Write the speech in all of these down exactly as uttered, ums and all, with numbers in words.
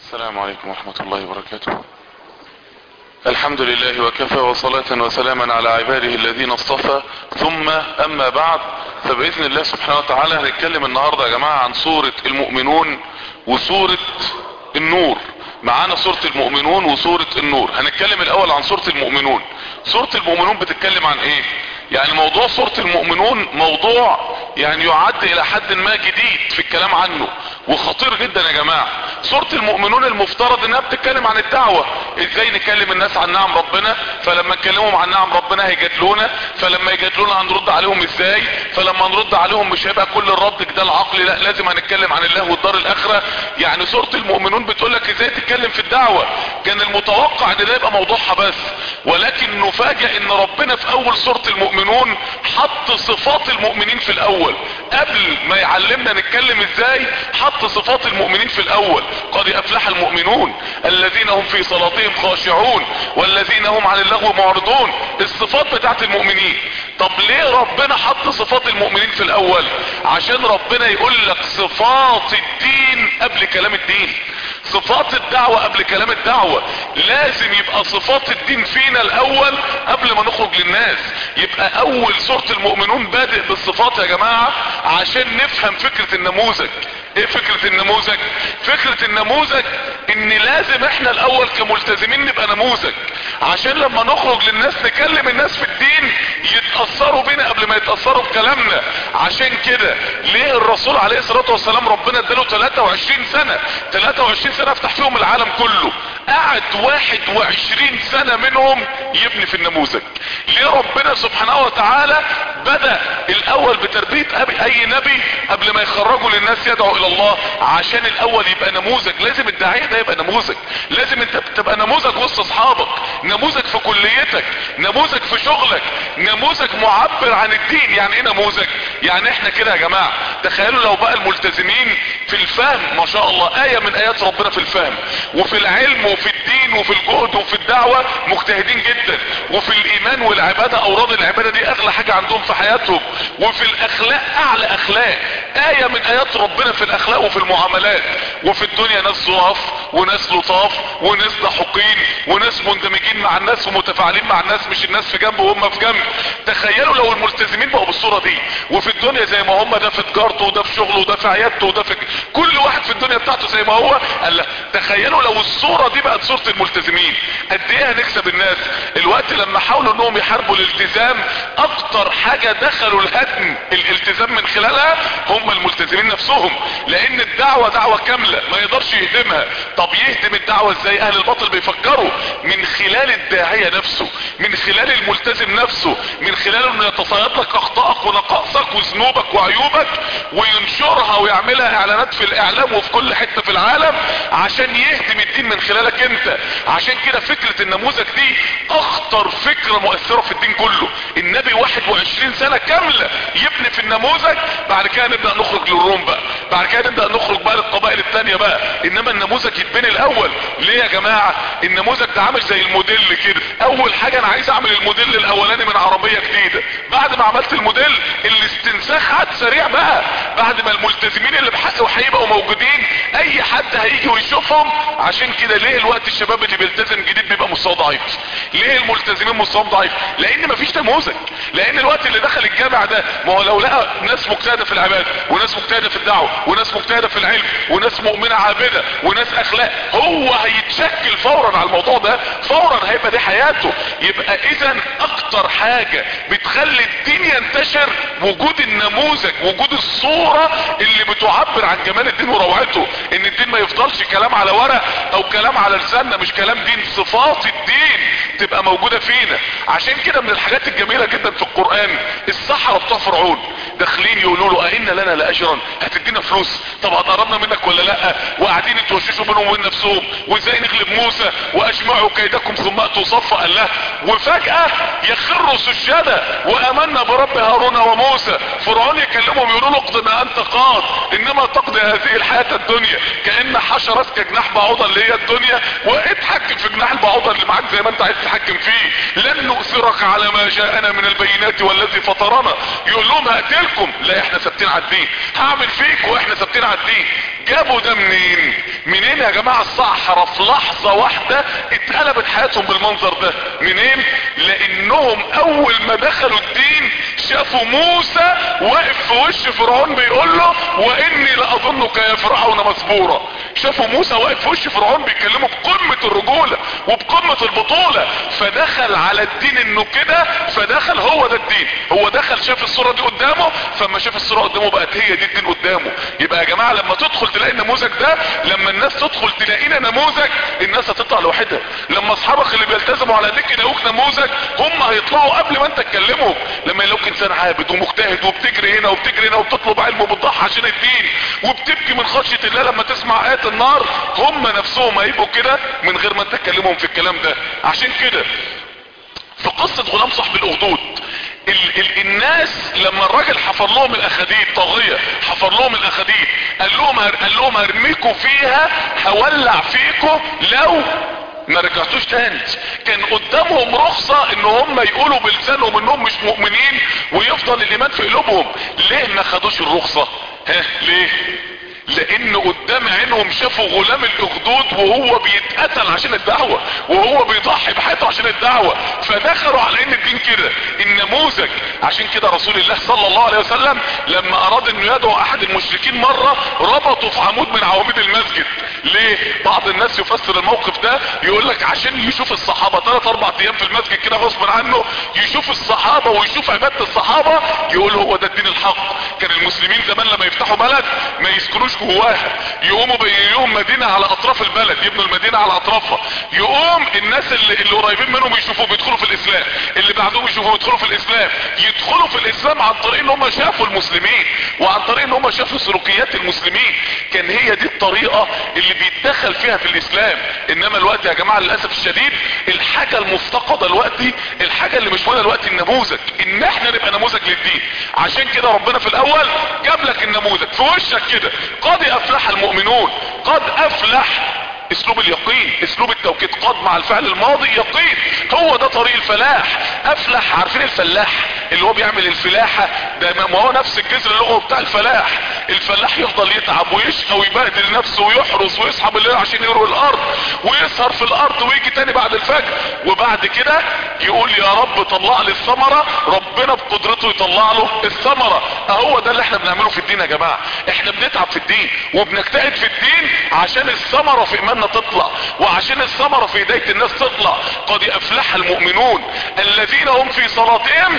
السلام عليكم ورحمة الله وبركاته. الحمد لله وكفى، وصلاة وسلاما على عباده الذين اصطفى، ثم اما بعد، فبإذن الله سبحانه وتعالى هنتكلم النهاردة يا جماعة عن سورة المؤمنون وسورة النور. معانا سورة المؤمنون وسورة النور. هنتكلم الاول عن سورة المؤمنون. سورة المؤمنون بتتكلم عن ايه؟ يعني موضوع سورة المؤمنون موضوع يعني يعد الى حد ما جديد في الكلام عنه وخطير جدا يا جماعة. سورة المؤمنون المفترض انها بتتكلم عن الدعوة، ازاي نكلم الناس عن نعم ربنا، فلما نكلمهم عن نعم ربنا هيجادلونا، فلما يجادلونا هنرد عليهم ازاي، فلما نرد عليهم مش هيبقى كل الرد ده العقل، لا لازم هنتكلم عن الله والدار الاخرة. يعني سورة المؤمنون بتقولك ازاي تتكلم في الدعوة. كان المتوقع ان ده يبقى موضوعها بس، ولكن نفاجئ ان ربنا في اول سورة المؤمنون حط صفات المؤمنين في الاول. قبل ما يعلمنا نتكلم ازاي حط صفات المؤمنين في الاول. قد افلح المؤمنون الذين هم في صلاتهم خاشعون والذين هم عن اللغو معرضون. الصفات بتاعت المؤمنين. طب ليه ربنا حط صفات المؤمنين في الاول؟ عشان ربنا يقول لك صفات الدين قبل كلام الدين، صفات الدعوة قبل كلام الدعوة. لازم يبقى صفات الدين فينا الاول قبل ما نخرج للناس. يبقى اول سورة المؤمنون بادئ بالصفات يا جماعة عشان نفهم فكرة النموذج. ايه فكرة النموذج؟ فكرة النموذج ان لازم احنا الاول كملتزمين نبقى نموذج، عشان لما نخرج للناس نكلم الناس في الدين يتأثروا بينا قبل ما يتأثروا بكلامنا. عشان كده ليه الرسول عليه الصلاة والسلام ربنا اداله ثلاثة وعشرين سنة، ثلاثة وعشرين سنة افتح فيهم العالم كله، قعد واحد وعشرين سنة منهم يبني في النموذج. ليه ربنا سبحانه وتعالى بدأ الاول بتربية اي نبي قبل ما يخرجوا للناس يدعو الى الله؟ عشان الاول يبقى نموذج. لازم الداعية ده يبقى نموذج، لازم انت تبقى نموذج وسط اصحابك، نموذج في كليتك، نموذج في شغلك، نموذج معبر عن الدين. يعني ايه نموذج؟ يعني احنا كده يا جماعة تخيلوا لو بقى الملتزمين في الفهم ما شاء الله آية من ايات ربنا في الفهم وفي العلم وفي الدين وفي الجهد وفي الدعوة مجتهدين جدا، وفي الايمان والعبادة اوراد العبادة دي اغلى حاجة عندهم في حياتهم، وفي الاخلاق اعلى اخلاق. آية من ايات ربنا في الاخلاق وفي المعاملات. وفي الدنيا ناس ظراف وناس لطاف وناس ضحوكين وناس مندمجين مع الناس ومتفاعلين مع الناس، مش الناس في جنب وهم في جنب. تخيلوا لو الملتزمين بقوا بالصورة دي، وفي الدنيا زي ما هم، ده في تجارته وده في شغله وده في عيادته وده في كل واحد في الدنيا بتاعته زي ما هو. قال لا، تخيلوا لو الصورة دي بقت صورة الملتزمين، قد ايه هنكسب الناس. الوقت لما حاولوا انهم يحاربوا الالتزام اكتر حاجة دخلوا الهدم الالتزام من خلالها هم الملتزمين نفسهم، لان الدعوة دعوة كاملة ما يقدرش يهدمها. طب يهدم الدعوة ازاي؟ اهل الباطل بيفكروا من خلال الداعية نفسه، من خلال الملتزم نفسه، من خلال انه يتصيد لك اخطائك ونقائصك وذنوبك وعيوبك وينشرها ويعملها اعلانات في الاعلام وفي كل حتة في العالم عشان يهدم الدين من خلالك انت. عشان كده فكرة النموذج دي اخطر فكرة مؤثرة في الدين كله. النبي واحد وعشرين سنة كاملة يبني في النموذج، بعد كده نبدأ نخرج للروم بقى، بعد كده نبدأ نخرج بقى للقبائل التانية بقى. انما النموذج يتبني الاول. ليه يا جماعة؟ النموذج ده عامل زي الموديل كده. اول حاجة انا عايز اعمل الموديل الاولاني من عربية جديدة، بعد ما عملت الموديل الاستنساخ عاد سريع بقى. بعد ما الملتزمين اللي بحق وهيبقوا موجودين اي حد هيجي ويشوفهم. عشان كده ليه الوقت الشباب اللي بيلتزم جديد بيبقى مستواه ضعيف؟ ليه الملتزمين مستواهم ضعيف؟ لان مفيش نموذج. لان الوقت اللي دخل الجامع ده، ما هو لو لقى ناس مجتهدة في العبادة وناس مجتهدة في الدعوة وناس مجتهدة في العلم وناس مؤمنة عابدة وناس اخلاق، هو هيتشكل فورا على الموضوع ده، فورا هيبقى دي حياته. يبقى اذا اكتر حاجة بتخلي الدين ينتشر وجود النموذج، وجود الصورة اللي بتعبر عن جمال الدين وروعته. ان الدين ما يفضلش كلام على ورق او كلام على لساننا، مش كلام دين، صفات الدين تبقى موجودة فينا. عشان كده من الحاجات الجميلة جدا في القرآن السحرة بتوع فرعون داخلين يقولوا له أئن لنا لأجرا، هتدينا فلوس؟ طب هتقربنا منك ولا لا؟ وقاعدين يتوششوا بينهم وبين نفسهم وازاي نغلب موسى واجمعوا كيدكم ثم اتوا صفا. قال له وفجأة يخروا سجدا وامنا برب هارون وموسى. فرعون يكلمهم يقولوا له اقض ما انت قاض انما تقضي هذه الحياة الدنيا، كأن حشرة كجناح بعوضة اللي هي الدنيا واتحكم في جناح البعوضة اللي معاك زي ما انت عايز تتحكم فيه. لن نؤثرك على ما جاءنا من البينات والذي فطرنا. يقول لهم هقتلكم، لا احنا ثابتين على الدين، هعمل فيك واحنا ثابتين على الدين. جابوا ده منين؟ منين يا جماعة الصحراء في لحظة واحدة اتقلبت حياتهم بالمنظر ده؟ منين؟ لانهم اول ما دخلوا الدين شافوا موسى واقف في وش فرعون بيقول له واني لاظنك يا فرعون مسبورا. شافوا موسى واقف في وش فرعون بيكلمه بقمة الرجولة وبقمة البطولة، فدخل على الدين انه كده، فدخل هو ده الدين. هو دخل شاف الصورة دي قدامه، فما شاف الصورة قدامه بقت هي دي الدين قدامه. يبقى يا جماعة لما تدخل تلاقي النموذج ده، لما الناس تدخل تلاقينا نموذج، الناس هتطلع لوحدها. لما اصحابك اللي بيلتزموا على ديك يلاقوك نموذج، هم هيطلعوا قبل ما انت تكلمهم. لما يلاقوك انسان عابد ومجتهد وبتجري هنا وبتجري هنا وبتطلب علم وبتضحي عشان الدين وبتبكي من خشية الله لما تسمع آيات النار، هم نفسهم هيبقوا كده من غير ما انت تكلمهم في الكلام ده. عشان كده في قصة غلام صاحب الاخدود، ال ال الناس لما الراجل حفر لهم الاخاديد، طاغية حفر لهم الاخاديد، قال لهم قال لهم هرميكوا فيها هولع فيكوا لو ما رجعتوش تاني. كان قدامهم رخصة ان هم يقولوا بلسانهم انهم مش مؤمنين ويفضل الايمان في قلوبهم. ليه ما خدوش الرخصة؟ ها ليه؟ لان قدام عينهم شافوا غلام الاخدود وهو بيتقتل عشان الدعوة، وهو بيضحي بحياته عشان الدعوة، فدخلوا على ان الدين كده النموذج. عشان كده رسول الله صلى الله عليه وسلم لما اراد انه يدعو احد المشركين مرة ربطوا في عمود من عواميد المسجد. ليه؟ بعض الناس يفسر الموقف ده يقول لك عشان يشوف الصحابة ثلاث اربع ايام في المسجد كده غصب عنه، يشوف الصحابة ويشوف عبادة الصحابة، يقول هو ده الدين الحق. كان المسلمين زمان لما يفتحوا بلد ما يسكنوش جواها، يقوموا بينهم مدينة على اطراف البلد، يبنوا المدينة على اطرافها، يقوم الناس اللي, اللي قريبين منهم يشوفوا بيدخلوا في الاسلام، اللي بعدهم يشوفوا يدخلوا في الاسلام، يدخلوا في الاسلام عن طريق ان هم شافوا المسلمين وعن طريق ان هم شافوا سلوكيات المسلمين. كان هي دي الطريقة اللي بيتدخل فيها في الاسلام. انما الوقت يا جماعة للأسف الشديد الحاجة المفتقدة الوقت، الحاجة اللي مش موجودة الوقت النموذج، ان احنا نبقى نموذج للدين. عشان كده ربنا في الاول جاب لك النموذج في وشك كده، قد افلح المؤمنون. قد افلح اسلوب اليقين، اسلوب التوكيد، قد مع الفعل الماضي يقين، هو ده طريق الفلاح. افلح، عارفين الفلاح اللي هو بيعمل الفلاحة ده؟ ما هو نفس الجذر اللغوي بتاع الفلاح. الفلاح يفضل يتعب ويشقى ويبهدل نفسه ويحرس ويصحى بالليل عشان يروي الارض ويسهر في الارض ويجي تاني بعد الفجر، وبعد كده يقول يا رب طلع لي الثمرة، ربنا بقدرته يطلع له الثمرة. اهو ده اللي احنا بنعمله في الدين يا جماعة. احنا بنتعب في الدين وبنجتهد في الدين عشان الثمرة في ايماننا تطلع، وعشان الثمرة في هداية الناس تطلع. قد افلح المؤمنون الذين هم في صلاتهم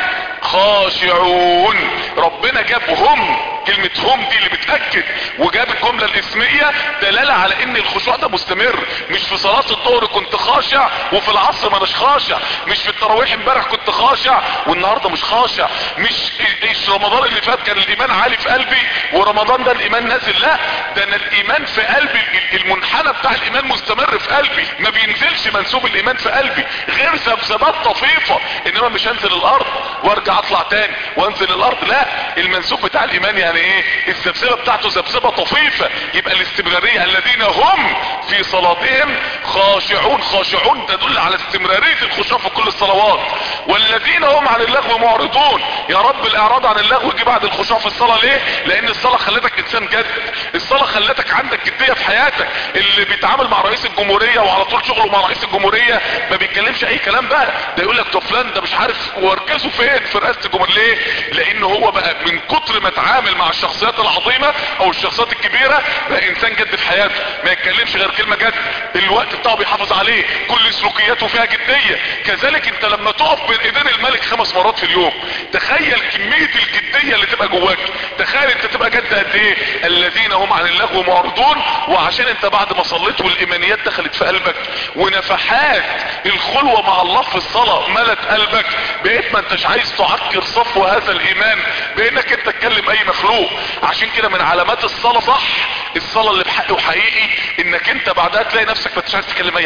خاشعون. ربنا جاب هم، كلمة هم دي اللي بتأكد، وجاب الجملة الاسمية دلالة على ان الخشوع ده مستمر. مش في صلاة الظهر كنت خاشع وفي العصر ما مش خاشع، مش في التراويح امبارح كنت خاشع والنهاردة مش خاشع، مش ايش رمضان اللي فات كان الايمان عالي في قلبي ورمضان ده الايمان نازل. لا، ده انا الايمان في قلبي، المنحنى بتاع الايمان مستمر في قلبي، ما بينزلش منسوب الايمان في قلبي غير ذبذبات طفيفة. انما مش هنزل الارض وارجع اطلع تاني وانزل الارض، لا، المنسوب بتاع الايمان يعني ايه؟ الذبذبه بتاعته ذبذبه طفيفه. يبقى الاستمراريه الذين هم في صلاتهم خاشعون. خاشعون تدل على استمراريه الخشوع في كل الصلوات. والذين هم عن اللغو معرضون. يا رب الاعراض عن اللغو يجي بعد الخشوع في الصلاه. ليه؟ لان الصلاه خلتك انسان جد، الصلاه خلتك عندك جديه في حياتك. اللي بيتعامل مع رئيس الجمهوريه وعلى طول شغله مع رئيس الجمهوريه ما بيتكلمش اي كلام بقى، ده يقول لك ده فلان ده مش عارف وركزه فين في رئاسه الجمهوريه. ليه؟ لان هو بقى من كتر ما اتعامل مع الشخصيات العظيمه او الشخصيات الكبيره بقى انسان جد في حياته، ما يتكلمش غير كلمه جد، الوقت بتاعه بيحافظ عليه، كل سلوكياته فيها جديه. كذلك انت لما تقف بين ايدين الملك خمس مرات في اليوم، تخيل كميه الجديه اللي تبقى جواك، تخيل انت تبقى جد قد ايه. الذين هم عن اللغو معرضون. وعشان انت بعد ما صليت والايمانيات دخلت في قلبك ونفحات الخلوه مع الله في الصلاه ملت قلبك، بقيت ما انتش عايز تعكر صفو هذا الايمان بانك انت تكلم اي مخلوق. عشان كده من علامات الصلاه صح، الصلاه اللي بحق وحقيقي، انك انت بعدها تلاقي نفسك ما انتش عايز تكلم اي حد،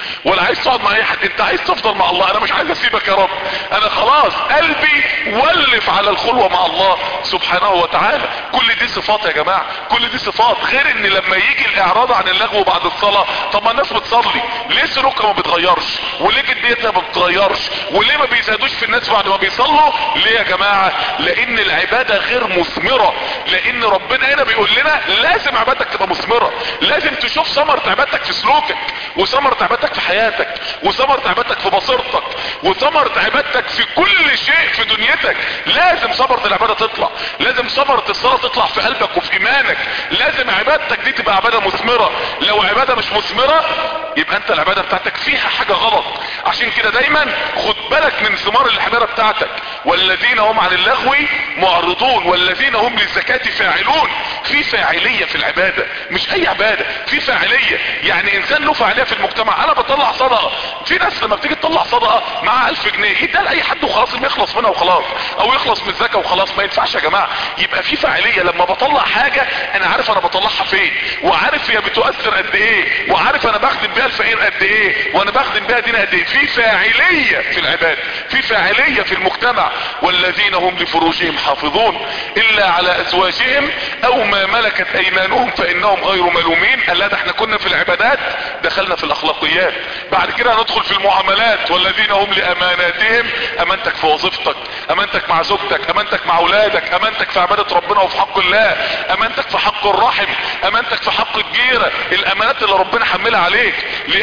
ولا عايز تقعد مع اي حد، انت عايز تفضل مع الله. انا مش عايز اسيبك يا رب، انا خلاص قلبي ولف على الخلوة مع الله سبحانه وتعالى. كل دي صفات يا جماعة، كل دي صفات. غير ان لما يجي الاعراض عن اللغو بعد الصلاة، طب ما الناس بتصلي ليه سلوكها ما بيتغيرش؟ وليه جديتها ما بتتغيرش؟ وليه ما بيزادوش في الناس بعد ما بيصلوا؟ ليه يا جماعة؟ لان العبادة غير مثمرة. لان ربنا هنا بيقول لنا لازم عبادتك تبقى مثمرة، لازم تشوف ثمرة عبادتك في سلوكك، وثمرة عبادتك في حياتك، وثمرة عبادتك في بصيرتك، وثمرة عبادتك في كل شيء في دنيتك. لازم ثمرة العبادة تطلع، لازم ثمرة الصلاة تطلع في قلبك وفي ايمانك. لازم عبادتك دي تبقى عبادة مثمرة. لو عبادة مش مثمرة يبقى انت العبادة بتاعتك فيها حاجة غلط. عشان كده دايما خد بالك من ثمار العبادة بتاعتك. والذين هم عن اللغو معرضون والذين هم للزكاة فاعلون. في فاعلية في العبادة، مش اي عبادة، في فاعلية. يعني انسان له فاعلية في المجتمع. انا بطلع صدقة، في ناس لما بتيجي تطلع صدقة مع الف جنيه يديها لاي حد وخلاص، اللي يخلص منها وخلاص، او يخلص من الزكاة وخلاص. ما ينفعش يا جماعة. يبقى في فاعلية. لما بطلع حاجة انا عارف انا بطلعها فين، وعارف هي بتؤثر قد ايه، وعارف انا بخدم بيها الفقير قد ايه، وانا بخدم بيها دين قد ايه. في فاعلية في العبادة، في فاعلية في المجتمع. والذين هم لفروجهم حافظون الا على ازواجهم او ما ملكت ايمانهم فانهم غير ملومين. قال لا، ده احنا كنا في العبادات دخلنا في الاخلاقيات، بعد كده هندخل في المعاملات. والذين هم لاماناتهم، امانتك في وظيفتك، امانتك مع زوجتك، امانتك مع اولادك، امانتك في عبادة ربنا وفي حق الله، امانتك في حق الرحم، امانتك في حق الجيرة. الامانات اللي ربنا حملها عليك.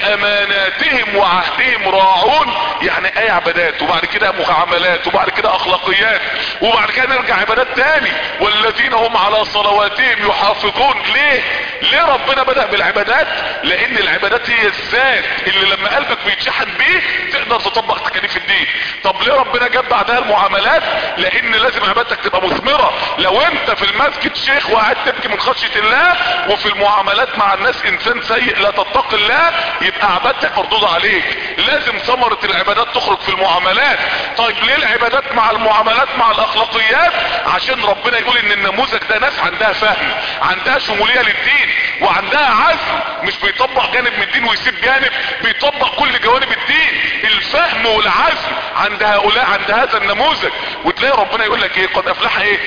لاماناتهم وعهدهم راعون، يعني اي عبادات وبعد كده معاملات وبعد كده اخلاقيات وبعد كده نرجع عبادات تاني. والذين هم على صلواتهم يحافظون. ليه؟ ليه ربنا بدأ بالعبادات؟ لان العبادات هي الذات اللي لما قلبك بيتشحن بيه تقدر تطبق تكاليف الدين. طب ليه ربنا جاب بعدها المعاملات؟ لان لازم عبادتك تبقى مثمرة. لو انت في المسجد شيخ وقاعد تبكي من خشية الله، وفي المعاملات مع الناس انسان سيء لا تتقي الله، يبقى عبادتك مردودة عليك. لازم ثمرة العبادات تخرج في المعاملات. طيب ليه العبادات مع المعاملات مع الاخلاقيات؟ عشان ربنا يقول ان النموذج ده ناس عندها فهم، عندها شمولية للدين، وعندها عزم. مش بيطبق جانب من الدين ويسيب جانب، بيطبق كل جوانب الدين. الفهم والعزم عند هؤلاء، عند هذا النموذج. وتلاقي ربنا يقول لك ايه؟ قد افلح ايه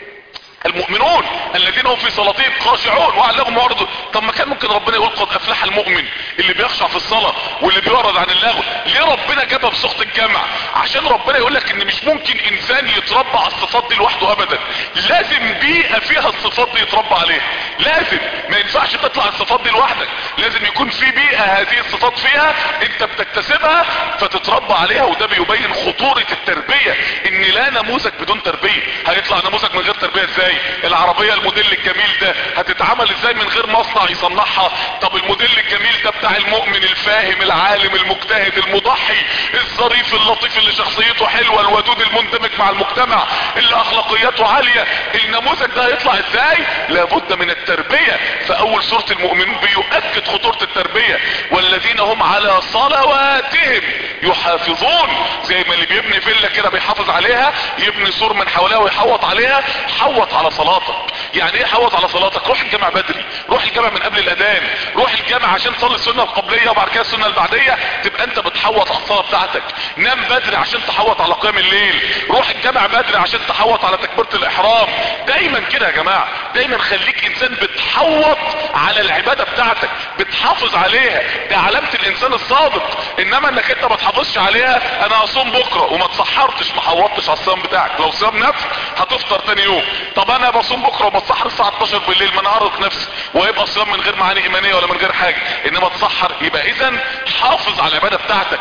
المؤمنون الذين هم في صلاتهم خاشعون وعلهم معرضون. طب ما كان ممكن ربنا يقول قد افلح المؤمن اللي بيخشع في الصلاة واللي بيعرض عن اللغو. ليه ربنا جابها بصيغة الجمع؟ عشان ربنا يقول لك ان مش ممكن انسان يتربى على الصفات دي لوحده ابدا. لازم بيئة فيها الصفات دي يتربى عليها. لازم، ما ينفعش تطلع الصفات دي لوحدك. لازم يكون في بيئة هذه الصفات فيها انت بتكتسبها فتتربى عليها. وده بيبين خطورة التربية، ان لا نموذج بدون تربية. هيطلع نموذج من غير تربية ازاي؟ العربية الموديل الجميل ده هتتعمل ازاي من غير مصنع يصنعها؟ طب الموديل الجميل ده بتاع المؤمن الفاهم العالم المجتهد المضحي الظريف اللطيف اللي شخصيته حلوة الودود المندمج مع المجتمع اللي اخلاقياته عالية، النموذج ده هيطلع ازاي؟ لابد من التربية. فاول سورة المؤمنون بيؤكد خطورة التربية. والذين هم على صلواتهم يحافظون. زي ما اللي بيبني فيلا كده بيحافظ عليها، يبني سور من حواليها ويحوط عليها. حوط على صلاتك. يعني ايه حوط على صلاتك؟ روح الجامع بدري، روح الجامع من قبل الاذان، روح الجامع عشان تصلي السنة القبلية وبعد كده السنة البعدية، تبقى انت بتحوط على الصلاة بتاعتك. نام بدري عشان تحوط على قيام الليل، روح الجامع بدري عشان تحوط على تكبيرة الاحرام. دايما كده يا جماعة، دايما خليك انسان بتحوط على العبادة بتاعتك، بتحافظ عليها. ده علامة الانسان الصادق. انما انك انت ما تحافظش عليها، انا هصوم بكرة وما تصحرتش ما حوطتش على الصيام بتاعك. لو صيام نفس هتفطر تاني يوم. طب انا بصوم بكره وبتسحر الساعه اتناشر بالليل، ما انا هرهق نفسي ويبقى الصيام من غير معاني ايمانيه ولا من غير حاجه. انما تسحر، يبقى اذا حافظ على العباده بتاعتك.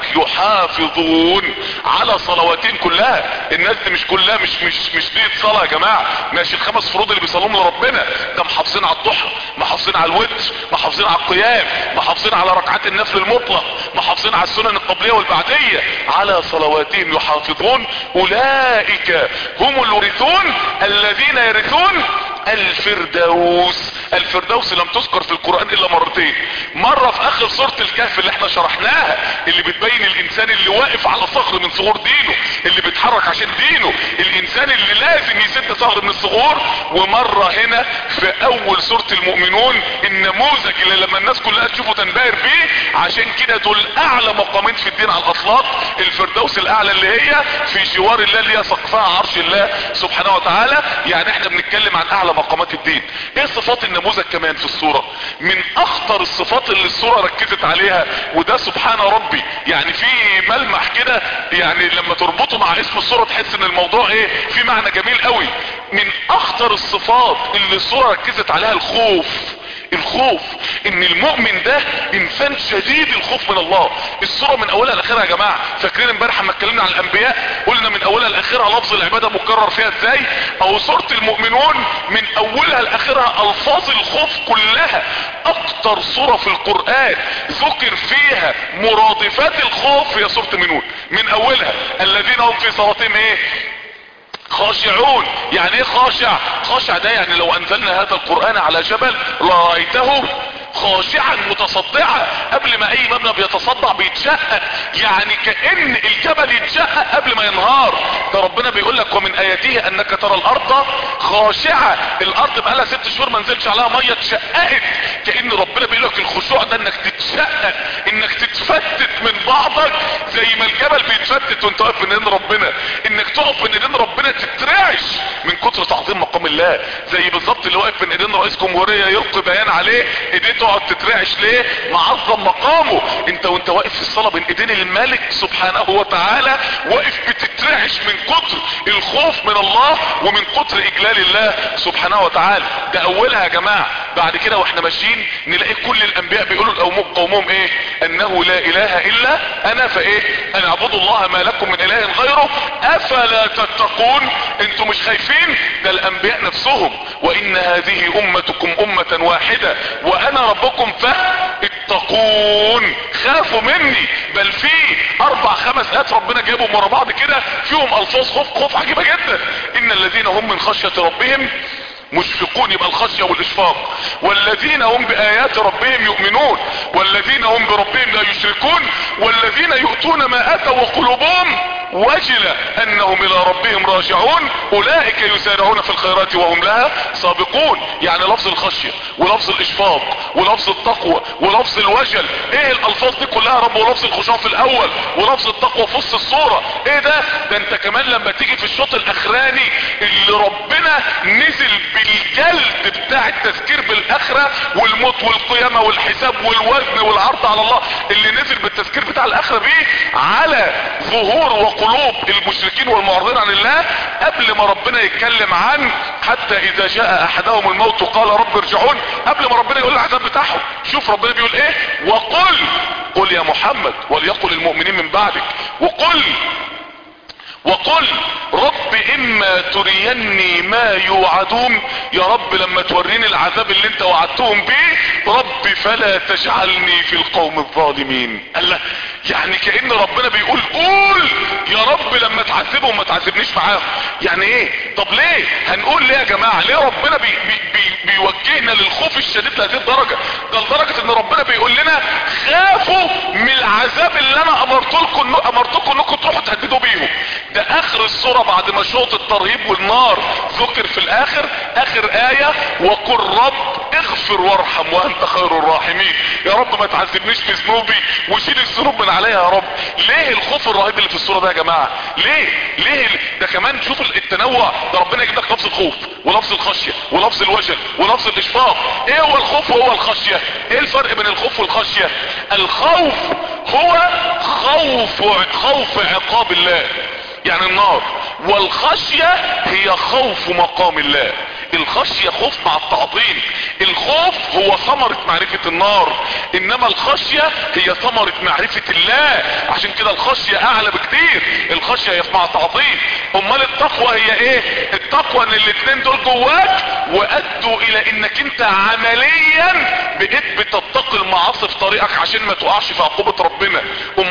يحافظون على صلواتين كلها. الناس دي مش كلها مش مش مش دي صلاه يا جماعه، ماشي الخمس فروض اللي بيصلوهم لربنا، ده محافظين على الضحى، محافظين على الوتر، محافظين على القيام، محافظين على ركعات النفل المطلق، محافظين على السنن القبليه والبعديه. على صلواتهم يحافظون اولئك هم الورثون الذين يرثون الفردوس. الفردوس لم تذكر في القرآن الا مرتين، مرة في اخر اخر سورة الكهف اللي احنا شرحناها، اللي بتبين الانسان اللي واقف على صخر من صخور دينه، اللي بيتحرك عشان دينه، الانسان اللي لازم يسد صخر من الصخور. ومرة هنا في اول سورة المؤمنون النموذج اللي لما الناس كلها تشوفه تنبهر بيه. عشان كده دول اعلى مقامين في الدين على الاطلاق، الفردوس الاعلى اللي هي في جوار الله اللي هي سقفها عرش الله سبحانه وتعالى. يعني احنا بنتكلم عن اعلى مقامات الدين. ايه صفات النموذج كمان في الصورة؟ من اخطر الصفات اللي الصورة ركزت عليها، وده سبحان ربي يعني في ملمح كده، يعني لما تربطه مع اسم الصورة تحس ان الموضوع ايه في معنى جميل قوي. من اخطر الصفات اللي الصورة ركزت عليها الخوف. الخوف ان المؤمن ده انسان شديد الخوف من الله. الصورة من اولها لاخرها يا جماعة، فاكرين امبارح لما اتكلمنا عن الانبياء قلنا من اولها لاخرها لفظ العبادة مكرر فيها ازاي؟ او سورة المؤمنون من اولها لاخرها الفاظ الخوف كلها. اكتر سورة في القرآن ذكر فيها مرادفات الخوف هي سورة المؤمنون. من اولها الذين هم في صلاتهم ايه؟ خاشعون. يعني ايه خاشع؟ خاشع ده يعني لو انزلنا هذا القرآن على جبل لرأيته خاشعا متصدعا. قبل ما اي مبنى بيتصدع بيتشقق، يعني كأن الجبل يتشقق قبل ما ينهار. ده ربنا بيقول لك ومن اياته انك ترى الارض خاشعة. الارض بقالها ست شهور ما نزلش عليها ميه اتشققت. كأن ربنا بيقول لك الخشوع ده انك تتشقق، انك تتفتت من بعضك زي ما الجبل بيتفتت وانت واقف من ايدين ربنا، انك تقف من ايدين ربنا تترعش من كتر تعظيم مقام الله. زي بالظبط اللي واقف من ايدين رئيس جمهورية يلقي بيان عليه ايديه تقعد تترعش ليه؟ معظم مقامه. انت وانت واقف في الصلاة بين ايدين الملك سبحانه وتعالى واقف بتترعش من كتر الخوف من الله ومن كتر اجلال الله سبحانه وتعالى. ده اولها يا جماعة. بعد كده واحنا ماشيين نلاقي كل الانبياء بيقولوا لقومهم ايه؟ انه لا اله الا انا فايه؟ ان اعبدوا الله ما لكم من اله غيره افلا تتقون. انتوا مش خايفين؟ ده الانبياء نفسهم وان هذه امتكم امة واحدة وانا ربكم فاتقون. خافوا مني. بل في اربع خمس ايات ربنا جايبهم ورا بعض كده فيهم الفاظ خوف خوف عجيبة جدا. ان الذين هم من خشية ربهم مشفقون، يبقى الخشية والاشفاق. والذين هم بايات ربهم يؤمنون والذين هم بربهم لا يشركون والذين يؤتون ما اتوا وقلوبهم وجلة انهم الى ربهم راجعون اولئك يسارعون في الخيرات وهم لها سابقون. يعني لفظ الخشية ولفظ الاشفاق ولفظ التقوى ولفظ الوجل، ايه الالفاظ دي كلها يا رب؟ ولفظ الخشوع في الاول ولفظ التقوى في وسط الصورة. ايه ده؟ ده انت كمان لما تيجي في الشوط الاخراني اللي ربنا نزل بالجلد بتاع التذكير بالاخرة والموت والقيامة والحساب والوزن والعرض على الله، اللي نزل بالتذكير بتاع الاخرة بيه على ظهور وقلوب المشركين والمعرضين عن الله، قبل ما ربنا يتكلم عن حتى اذا جاء احدهم الموت قال رب ارجعون، قبل ما ربنا يقول العذاب بتاعهم. شوف ربنا بيقول ايه؟ وقل قل يا محمد وليقل المؤمنين من بعدك وقل وقل رب اما تريني ما يوعدون. يا رب لما توريني العذاب اللي انت وعدتهم بيه رب فلا تجعلني في القوم الظالمين. الله، يعني كأن ربنا بيقول قول يا رب لما تعذبهم ما تعذبنيش معاهم. يعني ايه؟ طب ليه؟ هنقول ليه يا جماعة؟ ليه ربنا بي بي بي بيوجهنا للخوف الشديد لهذه الدرجة؟ ده لدرجة ان ربنا بيقول لنا خافوا من العذاب اللي انا امرتلكم امرتكم انكم تروحوا تهددوا بيهم. ده اخر الصورة بعد ما شوط الترهيب والنار ذكر في الاخر اخر اية وقل رب اغفر وارحم وانت خير الراحمين. يا رب ما تعذبنيش في ذنوبي وشيل الذنوب من عليها يا رب. ليه الخوف الرهيب اللي في الصورة ده يا جماعة؟ ليه؟ ليه ده كمان؟ شوف التنوع ده. ربنا يجيب لك لفظ الخوف ولفظ الخشية ولفظ الوجل ولفظ الاشفاق. ايه هو الخوف وهو الخشية؟ ايه الفرق بين الخوف والخشية؟ الخوف هو خوف خوف عقاب الله يعني النار، والخشية هي خوف مقام الله. الخشية خوف مع التعظيم. الخوف هو ثمرة معرفة النار، انما الخشية هي ثمرة معرفة الله. عشان كده الخشية اعلى بكتير. الخشية هي مع التعظيم. امال التقوى هي ايه؟ التقوى ان الاتنين دول جواك وادوا الى انك انت عمليا بقيت بتتقي المعاصي في طريقك عشان ما تقعش في عقوبة ربنا. امال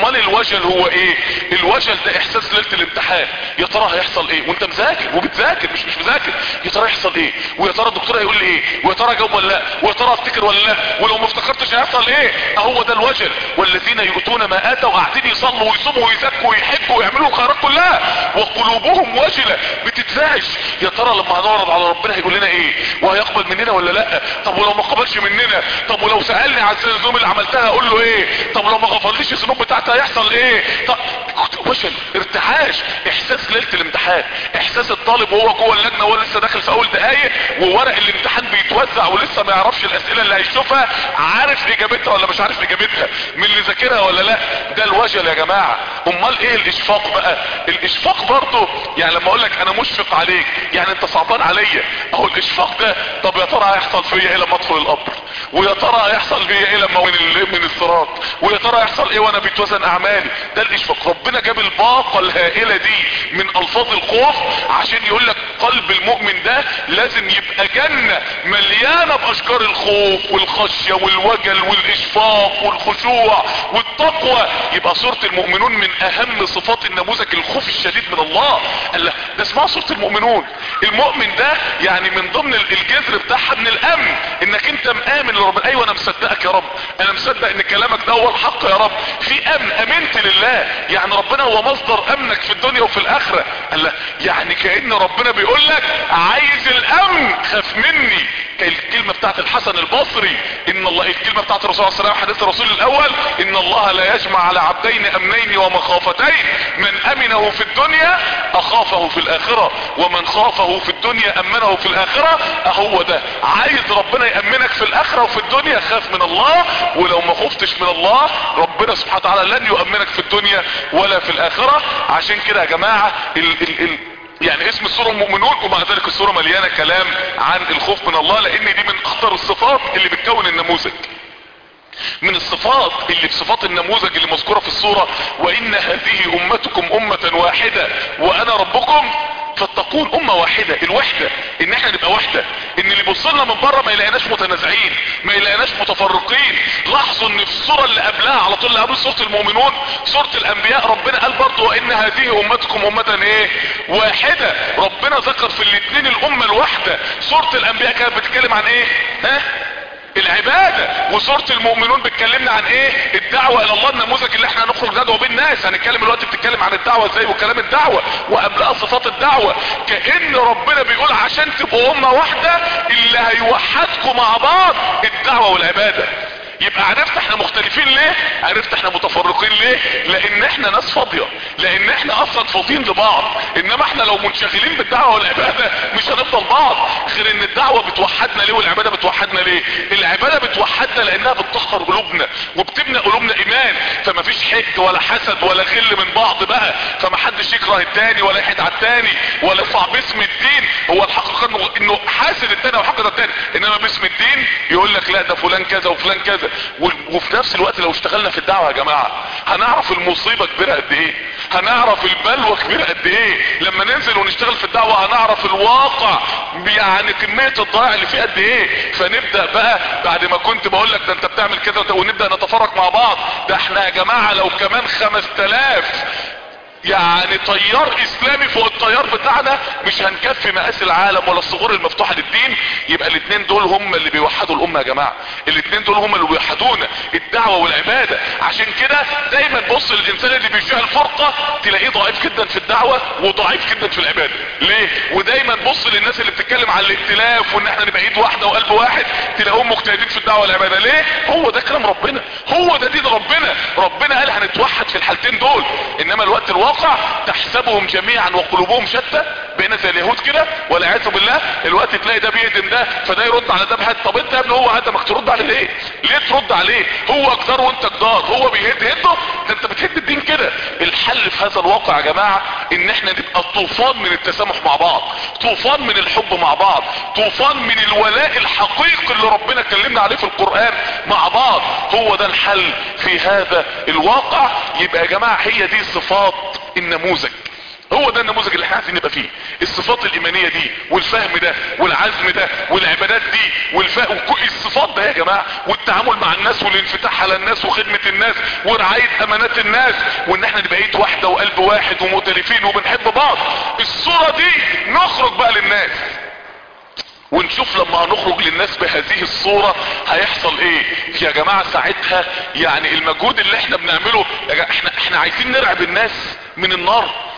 امال الوجل هو ايه؟ الوجل ده احساس ليلة الامتحان. يا ترى هيحصل ايه وانت مذاكر وبتذاكر مش مش مذاكر؟ يا ترى هيحصل ايه؟ ويا ترى الدكتور هيقول لي ايه؟ ويا ترى اجاوب ولا لا؟ ويا ترى افتكر ولا لا؟ ولو ما افتكرتش هيحصل ايه؟ اهو ده الوجل. والذين يؤتون ما اتوا قاعدين يصلوا ويصوموا ويزكوا ويحجوا ويعملوا الخيرات كلها وقلوبهم وجله بتترعش. يا ترى لما هنعرض على ربنا هيقول لنا ايه؟ وهيقبل مننا ولا لا؟ طب ولو ما قبلش مننا؟ طب ولو سالني عن الذنوب اللي عملتها اقول له ايه؟ طب لو ما غفرليش الذنوب بتاعتي هيحصل ايه؟ طب وجل، ارتعاش، احساس ليله الامتحان، احساس الطالب وهو جوه اللجنه وهو لسه داخل في اول دقايق وورق الامتحان بيتوزع ولسه ما يعرفش الاسئله اللي هيشوفها، عارف اجابتها ولا مش عارف اجابتها، من اللي ذاكرها ولا لا. ده الوجل يا جماعه. امال ايه الاشفاق بقى؟ الاشفاق برضه يعني لما اقول لك انا مشفق عليك يعني انت صعبان عليا، اهو الاشفاق ده. طب يا ترى هيحصل فيا ايه لما ادخل القبر؟ ويا ترى هيحصل فيا ايه لما من من الصراط؟ ويا ترى هيحصل ايه وانا بيتوزن اعمالي؟ ده الاشفاق. ربنا جاب الباقه الهائله دي من الفاظ الخوف عشان يقول لك قلب المؤمن ده لازم يبقى جنه مليانه باشجار الخوف والخشيه والوجل والاشفاق والخشوع والتقوى. يبقى سوره المؤمنون من اهم صفات النموذج الخوف الشديد من الله. قال ده اسمها سوره المؤمنون. المؤمن ده يعني من ضمن الجذر بتاعها من الامن، انك انت مآمن لربنا. ايوه انا مصدقك يا رب، انا مصدق ان كلامك ده هو الحق يا رب. في امن، امنت لله، يعني ربنا هو مصدر امنك في الدنيا وفي الاخره. قال يعني كأن ربنا بيقول لك عايز الامن خاف مني. الكلمه بتاعت الحسن البصري، ان الله، الكلمه بتاعت الرسول صلى الله عليه وسلم حديث الرسول الاول، ان الله لا يجمع على عبدين امنين ومخافتين، من امنه في الدنيا اخافه في الاخره، ومن خافه في الدنيا امنه في الاخره. اهو ده عايز ربنا يامنك في الاخره وفي الدنيا، خاف من الله. ولو ما خفتش من الله ربنا سبحانه وتعالى لن يؤمنك في الدنيا ولا في الاخره. عشان كده يا جماعه ال ال ال يعني اسم السورة المؤمنون، ومع ذلك السورة مليانة كلام عن الخوف من الله، لان دي من اخطر الصفات اللي بتكون النموذج. من الصفات اللي بصفات النموذج اللي مذكورة في السورة، وان هذه امتكم امة واحدة وانا ربكم فاتقون. امة واحدة، الوحدة، ان احنا نبقى وحدة، ان اللي بصلنا من بره ما يلاقيناش متنازعين، ما يلاقيناش متفرقين. لاحظوا ان في السورة اللي قبلها على طول، اللي قبل سورة المؤمنون، سورة الانبياء، ربنا قال برضه وان هذه امتكم امة ايه؟ واحدة. ربنا ذكر في الاثنين الامة الواحدة. سورة الانبياء كانت بتتكلم عن ايه؟ ها؟ العبادة. وسورة المؤمنون بتكلمنا عن ايه؟ الدعوة الى الله، النموذج اللي احنا هنخرج ندعو بيه الناس. هنتكلم الوقت بتتكلم عن الدعوة ازاي وكلام الدعوة وقبلها صفات الدعوة. كأن ربنا بيقول عشان تبقوا امة واحدة اللي هيوحدكم مع بعض الدعوة والعبادة. يبقى عرفت احنا مختلفين ليه؟ عرفت احنا متفرقين ليه؟ لان احنا ناس فاضية، لان احنا اصلا فاضيين لبعض. انما احنا لو منشغلين بالدعوة والعبادة مش هنفضل بعض. غير ان الدعوة بتوحدنا ليه والعبادة بتوحدنا ليه؟ العبادة بتوحدنا لانها بتطهر قلوبنا وبتبني قلوبنا ايمان، فما فيش حقد ولا حسد ولا غل من بعض بقى، فما حدش يكره التاني ولا يحد على التاني ولا يرفع باسم الدين. هو الحقيقة انه حاسد التاني وحقد التاني، انما باسم الدين يقول لك لا ده فلان كذا وفلان كذا. وفي نفس الوقت لو اشتغلنا في الدعوة يا جماعة هنعرف المصيبة كبيرة قد ايه، هنعرف البلوى كبيرة قد ايه. لما ننزل ونشتغل في الدعوة هنعرف الواقع، يعني كمية الضياع اللي فيه قد ايه. فنبدأ بقى بعد ما كنت بقول لك ده انت بتعمل كذا ونبدأ نتفرق مع بعض. ده احنا يا جماعة لو كمان خمس تلاف يعني طيار اسلامي فوق الطيار بتاعنا مش هنكفي مقاس العالم ولا الصغور المفتوحة للدين. يبقى الاثنين دول هم اللي بيوحدوا الامة يا جماعة، الاثنين دول هم اللي بيوحدونا، الدعوة والعبادة. عشان كده دايما بص للانسان اللي بيشيع الفرقة تلاقيه ضعيف جدا في الدعوة وضعيف جدا في العبادة. ليه؟ ودايما بص للناس اللي بتتكلم عن الائتلاف وان احنا نبقى ايد واحدة وقلب واحد تلاقيهم مجتهدين في الدعوة والعبادة. ليه؟ هو ده كلام ربنا، هو ده دين ربنا. ربنا قال هنتوحد في الحالتين دول. انما الوقت الواقع تحسبهم جميعا وقلوبهم شتى، بين زي اليهود كده والعياذ بالله. الوقت تلاقي ده بيهدم ده فده يرد على ده بهد. طب انت يا ابني هو هدمك ترد عليه ليه؟ ليه ترد عليه؟ هو جدار وانت جدار، هو بيهد هده، ده انت بتهد الدين كده. الحل في هذا الواقع يا جماعه ان احنا نبقى طوفان من التسامح مع بعض، طوفان من الحب مع بعض، طوفان من الولاء الحقيقي اللي ربنا كلمنا عليه في القرآن مع بعض. هو ده الحل في هذا الواقع. يبقى يا جماعه هي دي صفات النموذج. هو ده النموذج اللي احنا عايزين نبقى فيه. الصفات الايمانيه دي والفهم ده والعزم ده والعبادات دي والفهم وكل الصفات ده يا جماعه، والتعامل مع الناس والانفتاح على الناس وخدمه الناس ورعايه امانات الناس، وان احنا نبقى ايد واحده وقلب واحد ومؤتلفين وبنحب بعض. الصوره دي نخرج بقى للناس ونشوف لما هنخرج للناس بهذه الصورة هيحصل ايه يا جماعة ساعتها. يعني المجهود اللي احنا بنعمله احنا احنا عايزين نرعب الناس من النار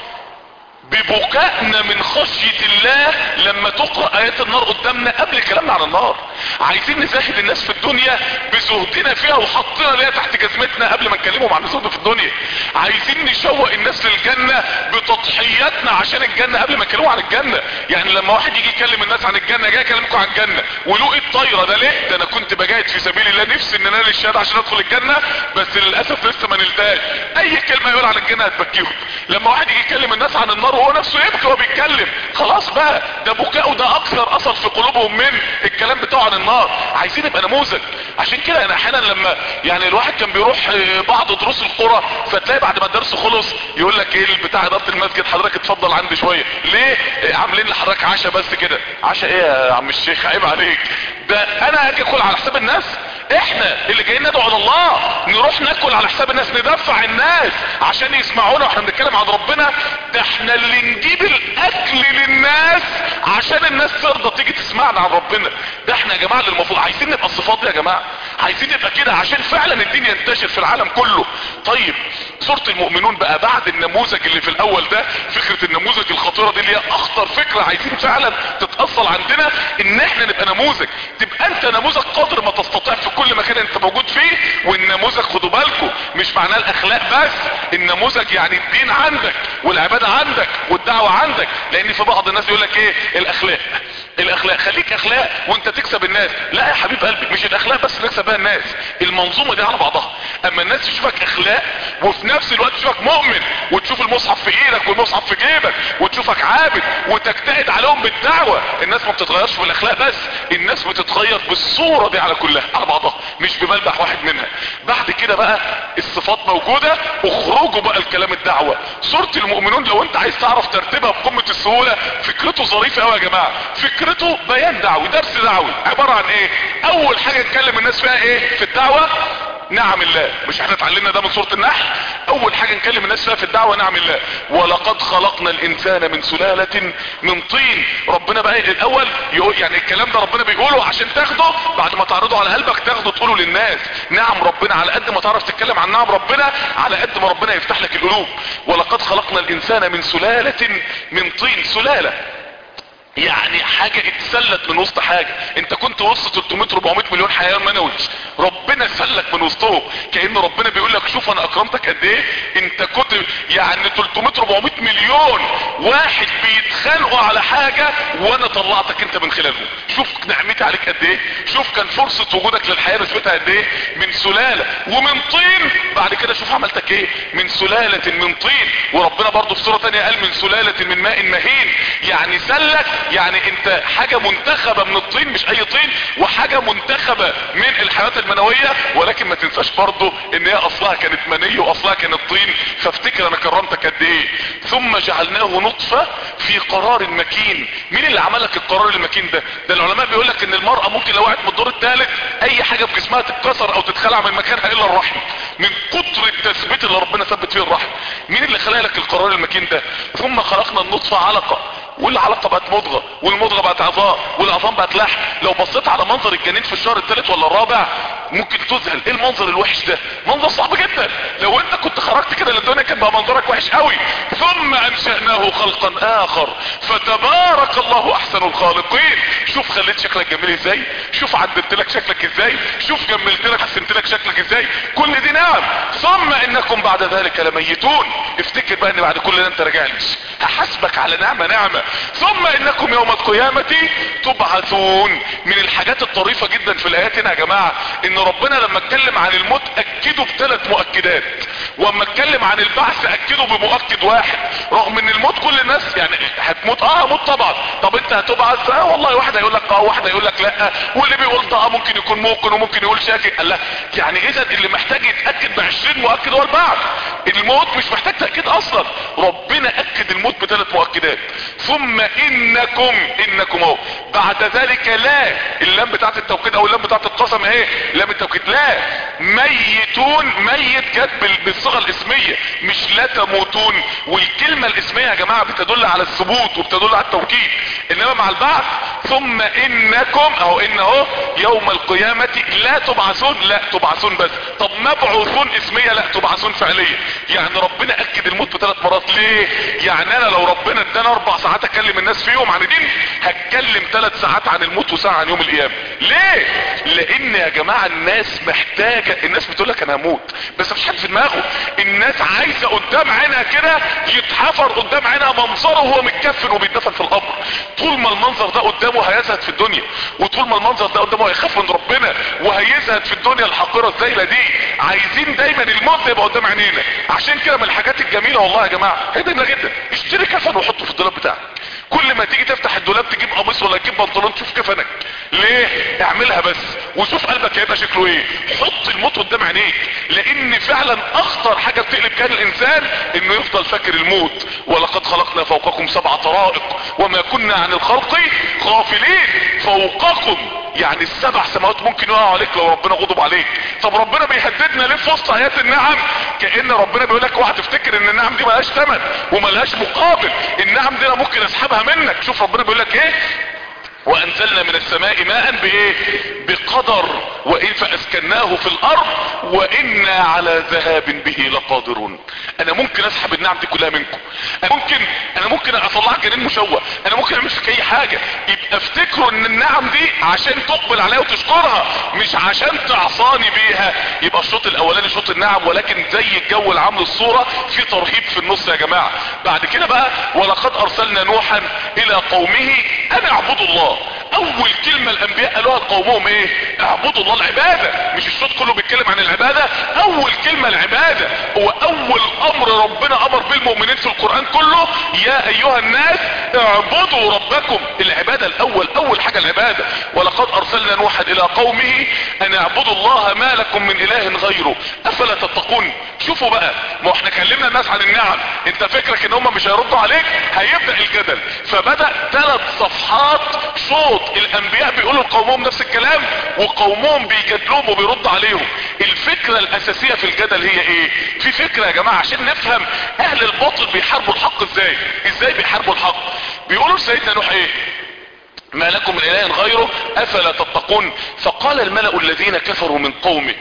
ببكائنا من خشية الله لما تقرأ ايات النار قدامنا قبل كلامنا عن النار. عايزين نزهد الناس في الدنيا بزهدنا فيها وحطنا ليها تحت جزمتنا قبل ما نكلمهم عن الزهد في الدنيا. عايزين نشوق الناس للجنة بتضحياتنا عشان الجنة قبل ما نكلمهم عن الجنة. يعني لما واحد يجي يكلم الناس عن الجنة، جاي اكلمكم عن الجنة ولو الطايرة ده ليه؟ ده انا كنت بجاهد في سبيل الله نفسي ان انال الشهادة عشان ادخل الجنة بس للاسف لسه ما نلتهاش. اي كلمة يقول عن الجنة هتبكيهم. لما واحد يجي يكلم الناس عن النار وهو نفسه يبكي وهو بيتكلم، خلاص بقى ده بكاءه ده اكثر اثر في قلوبهم من الكلام بتاعه عن النار. عايزين نبقى نموذج. عشان كده انا احيانا لما يعني الواحد كان بيروح بعض دروس القرى فتلاقي بعد ما الدرس خلص يقول لك ايه بتاع اداره المسجد حضرتك اتفضل عندي شويه، ليه عاملين لحضرتك عشاء بس كده؟ عشاء ايه يا عم الشيخ عيب عليك، ده انا اجي اكل على حساب الناس؟ احنا اللي جايين ندعو على الله نروح ناكل على حساب الناس ندفع الناس عشان يسمعونا واحنا بنتكلم عن ربنا؟ ده احنا اللي نجيب الاكل للناس عشان الناس ترضى تيجي تسمعنا عن ربنا. ده احنا يا جماعه اللي المفروض عايزين نبقى الصفات دي يا جماعه، عايزين نبقى كده عشان فعلا الدين ينتشر في العالم كله. طيب سورة المؤمنون بقى بعد النموذج اللي في الاول ده، فكرة النموذج الخطيرة دي اللي هي اخطر فكرة عايزين فعلا تتأصل عندنا، ان احنا نبقى نموذج. تبقى انت نموذج قدر ما تستطيع في كل مكان انت موجود فيه. والنموذج خدوا بالكم مش معناه الاخلاق بس، النموذج يعني الدين عندك والعبادة عندك والدعوة عندك. لان في بعض الناس يقول لك ايه الاخلاق الاخلاق خليك اخلاق وانت تكسب الناس. لا يا حبيب قلبي مش الاخلاق بس نكسب بها الناس، المنظومة دي على بعضها. اما الناس تشوفك اخلاق وفي نفس الوقت تشوفك مؤمن وتشوف المصحف في ايدك والمصحف في جيبك وتشوفك عابد وتجتهد عليهم بالدعوة، الناس ما بتتغيرش بالاخلاق بس، الناس بتتغير بالصورة دي على كلها على بعضها مش بملمح واحد منها. بعد كده بقى الصفات موجودة، اخرجوا بقى الكلام الدعوة. سورة المؤمنون لو انت عايز تعرف ترتيبها بقمة السهولة، فكرته ظريفة قوي يا جماعة. فكرته بيان دعوي، درس دعوي عبارة عن ايه؟ اول حاجة نتكلم الناس فيها ايه في الدعوة؟ نعم الله. مش احنا اتعلمنا ده من سورة النحل؟ اول حاجة نكلم الناس فيها في الدعوة نعم الله. ولقد خلقنا الانسان من سلالة من طين. ربنا بقى الاول يقول يعني الكلام ده ربنا بيقوله عشان تاخده بعد ما تعرضه على قلبك تاخده تقوله للناس. نعم ربنا على قد ما تعرف تتكلم عن نعم ربنا على قد ما ربنا يفتح لك القلوب. ولقد خلقنا الانسان من سلالة من طين. سلالة يعني حاجة اتسلت من وسط حاجة. انت كنت وسط ثلاثمية أربعمية مليون حيوان منوي، ربنا سلك من وسطهم. كأن ربنا بيقول لك شوف انا اكرمتك قد ايه. انت كنت يعني ثلاثمية أربعمية مليون واحد بيتخانقوا على حاجة وانا طلعتك انت من خلالهم. شوف نعمتي عليك قد ايه، شوف كان فرصة وجودك للحياة نسبتها قد ايه. من سلالة ومن طين. بعد كده شوف عملتك ايه من سلالة من طين. وربنا برضو في سورة تانية قال من سلالة من ماء مهين. يعني سلك يعني انت حاجة منتخبة من الطين مش اي طين، وحاجة منتخبة من الحيوانات المنوية، ولكن ما تنساش برضو ان هي اصلها كانت مني واصلها كانت طين. فافتكر انا كرمتك قد ايه. ثم جعلناه نطفة في قرار مكين. مين اللي عملك القرار المكين ده؟ ده العلماء بيقول لك ان المرأة ممكن لو وقعت من الدور الثالث اي حاجة في جسمها تتكسر او تتخلع من مكانها الا الرحم، من كتر التثبيت اللي ربنا ثبت فيه الرحم. مين اللي خلق لك القرار المكين ده؟ ثم خلقنا النطفة علقة، والعلقة بقت مضغة، والمضغة بقت عظام، والعظام بقت لحم. لو بصيت على منظر الجنين في الشهر الثالث ولا الرابع ممكن تذهل. ايه المنظر الوحش ده؟ منظر صعب جدا. لو انت كنت خرجت كده للدنيا كان بقى منظرك وحش قوي. ثم انشأناه خلقا اخر فتبارك الله احسن الخالقين. شوف خليت شكلك جميل ازاي، شوف عدلت لك شكلك ازاي، شوف جملت لك حسنت لك شكلك ازاي. كل دي نعم. ثم انكم بعد ذلك لميتون. افتكر بقى ان بعد كل ده انت راجعليش، هحاسبك على نعمة نعمة. ثم انكم يوم القيامة تبعثون. من الحاجات الطريفة جدا في الايات هنا يا جماعة ان ربنا لما اتكلم عن الموت اكده بثلاث مؤكدات، واما اتكلم عن البعث اكده بمؤكد واحد. رغم ان الموت كل الناس يعني هتموت، اه هموت طبعا. طب انت هتبعث؟ اه والله واحد هيقول لك اه واحد هيقول لك لا، واللي بيقول ده اه ممكن يكون ممكن وممكن يقول شاكك. قال لا يعني اذا اللي محتاج يتاكد ب عشرين مؤكد هو البعث. الموت مش محتاج تأكيد اصلا، ربنا اكد الموت بثلاث مؤكدات. ثم انكم، انكم اهو بعد ذلك لا، اللام بتاعت التوكيد او اللام بتاعت القسم اهي لام التوكيد، لا ميتون، ميت جت بالصيغه الاسميه مش لا تموتون. والكلمه الاسميه يا جماعه بتدل على الثبوت وبتدل على التوكيد، انما مع البعث ثم انكم اهو ان اهو يوم القيامه لا تبعثون، لا تبعثون بس. طب مبعوثون اسميه، لا تبعثون فعليه. يعني ربنا اكد الموت بثلاث مرات. ليه؟ يعني انا لو ربنا ادانا اربع ساعات اكلم الناس فيهم عن الدين، هتكلم ثلاث ساعات عن الموت وساعه عن يوم القيامه. ليه؟ لان يا جماعه الناس محتاجه، الناس بتقول لك انا هموت بس مفيش حد في دماغه. الناس عايزه قدام عينها كده يتحفر قدام عينها منظره وهو متكفن وبيتدفن في القبر. طول ما المنظر ده قدامه هيزهد في الدنيا، وطول ما المنظر ده قدامه هيخاف من ربنا وهيزهد في الدنيا الحقيره الزايله دي. عايزين دايما الموت يبقى قدام عينينا. عشان كده من الحاجات الجميله والله يا جماعه هي جميله جدا، اشتري كفن وحطه في الدولاب بتاعك. كل ما تيجي تفتح الدولاب تجيب قميص ولا تجيب بنطلون تشوف كفنك. ليه؟ اعملها بس وشوف قلبك هيبقى شكله ايه. حط الموت قدام عينيك، لان فعلا اخطر حاجه بتقلب كان الانسان انه يفضل فاكر الموت. ولقد خلقنا فوقكم سبع طرائق وما كنا عن الخلق غافلين. فوقكم يعني السبع سماوات ممكن يقعوا عليك لو ربنا غضب عليك. طب ربنا بيهددنا ليه في وسط ايات النعم؟ كأن ربنا بيقول لك اوعى تفتكر ان النعم دي ملهاش ثمن وملهاش مقابل. النعم دي انا ممكن اسحبها منك. شوف ربنا بيقول لك ايه؟ وانزلنا من السماء ماء بايه؟ بقدر وان فاسكناه في الارض وانا على ذهاب به لقادرون. انا ممكن اسحب النعم دي كلها منكم، انا ممكن انا ممكن اطلعك جنين مشوه، انا ممكن اعمل فيك اي حاجه. يبقى افتكروا ان النعم دي عشان تقبل عليها وتشكرها مش عشان تعصاني بيها. يبقى الشوط الاولاني شوط النعم، ولكن زي الجو اللي عامل الصوره في ترهيب في النص يا جماعه. بعد كده بقى ولقد ارسلنا نوحا الى قومه ان اعبدوا الله. اول كلمة الانبياء قالوها لقومهم ايه؟ اعبدوا الله، العبادة. مش الصوت كله بيتكلم عن العبادة. اول كلمة العبادة. هو اول امر ربنا امر بالمؤمنين في القرآن كله، يا ايها الناس اعبدوا ربكم. العبادة الاول، اول حاجة العبادة. ولقد ارسلنا نوحا الى قومه ان اعبدوا الله ما لكم من اله غيره افلا تتقون. شوفوا بقى، ما احنا كلمنا الناس عن النعم، انت فكرك ان هم مش هيردوا عليك؟ هيبدأ الجدل. فبدأ ثلاث صفحات شوط الانبياء بيقولوا لقومهم نفس الكلام وقومهم بيجادلوهم وبيرد عليهم. الفكرة الاساسية في الجدل هي ايه؟ في فكرة يا جماعة عشان نفهم اهل الباطل بيحاربوا الحق ازاي. ازاي بيحاربوا الحق؟ بيقولوا لسيدنا نوح ايه؟ ما لكم من اله غيره افلا تتقون. فقال الملأ الذين كفروا من قومه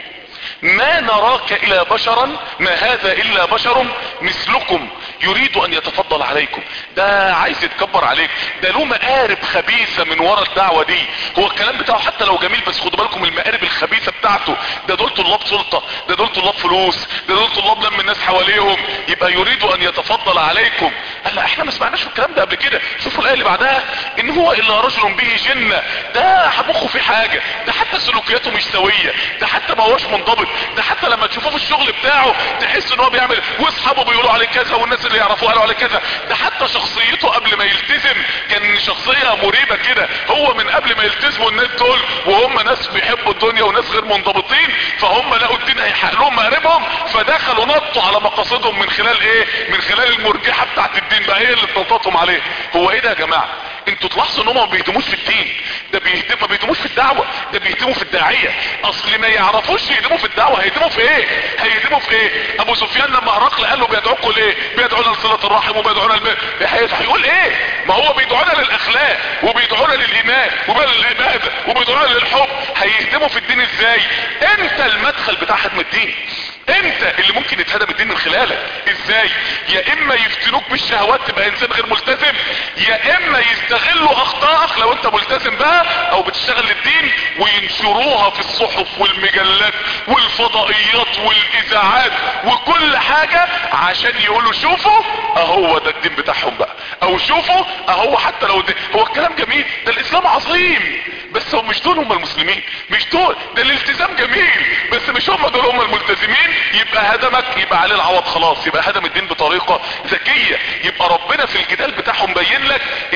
ما نراك الا بشرا، ما هذا الا بشر مثلكم يريد ان يتفضل عليكم. ده عايز يتكبر عليك، ده له مقارب خبيثة من ورا الدعوة دي. هو الكلام بتاعه حتى لو جميل بس خدوا بالكم المقارب الخبيثة بتاعته. ده دول طلاب سلطة، ده دول طلاب فلوس، ده دول طلاب لم الناس حواليهم، يبقى يريد ان يتفضل عليكم. قال لا احنا ما سمعناش الكلام ده قبل كده. شوفوا الايه اللي بعدها، ان هو الا رجل به جنة. ده مخه في حاجة، ده حتى سلوكياته مش سوية، ده حتى ما هوش منضبط، ده حتى لما تشوفوه في الشغل بتاعه تحس ان هو بيعمل واصحابه بيقولوا عليه كذا والناس اللي يعرفوه قالوا عليه كذا. ده حتى شخصيته قبل ما يلتزم كان شخصية مريبة كده. هو من قبل ما يلتزموا الناس دول وهم ناس بيحبوا الدنيا وناس غير منضبطين، فهم لقوا الدين هيحقق لهم مقاربهم فدخلوا نطوا على مقاصدهم من خلال ايه؟ من خلال المرجحة بتاعت الدين بقى هي اللي اتنططهم عليه. هو ايه ده يا جماعة؟ انتوا تلاحظوا ان هم ما بيهدموش في الدين، ده بيهدم ما بيهدموش في الدعوة، ده بيهدموا في الداعية. اصل ما يعرفوش يهدموا في الدعوة، هيهدموا في ايه؟ هيهدموا في ايه؟ ابو سفيان لما هرقل قال له بيدعوكم ليه؟ بيدعونا لصلة الرحم وبيدعونا البر، هيقول ايه؟ ما هو بيدعونا للاخلاق وبيدعونا للايمان وبيدعونا للعبادة وبيدعونا للحب. هيهدموا في الدين ازاي؟ انت المدخل بتاع هدم الدين، انت اللي ممكن يتهدم الدين من خلالك. ازاي؟ يا اما يفتنوك بالشهوات تبقى انسان غير ملتزم، يا اما يستغلوا اخطائك لو انت ملتزم بقى او بتشتغل للدين وينشروها في الصحف والمجلات والفضائيات والاذاعات وكل حاجة عشان يقولوا شوفوا اهو ده الدين بتاعهم بقى، او شوفوا اهو. حتى لو ده هو الكلام جميل، ده الاسلام عظيم بس هم مش دول هم المسلمين، مش دول. ده الالتزام جميل بس مش هم دول هم الملتزمين. يبقى هدمك، يبقى عليه العوض خلاص، يبقى هدم الدين بطريقة ذكية. يبقى ربنا في الجدال بتاعهم بين لك ان خد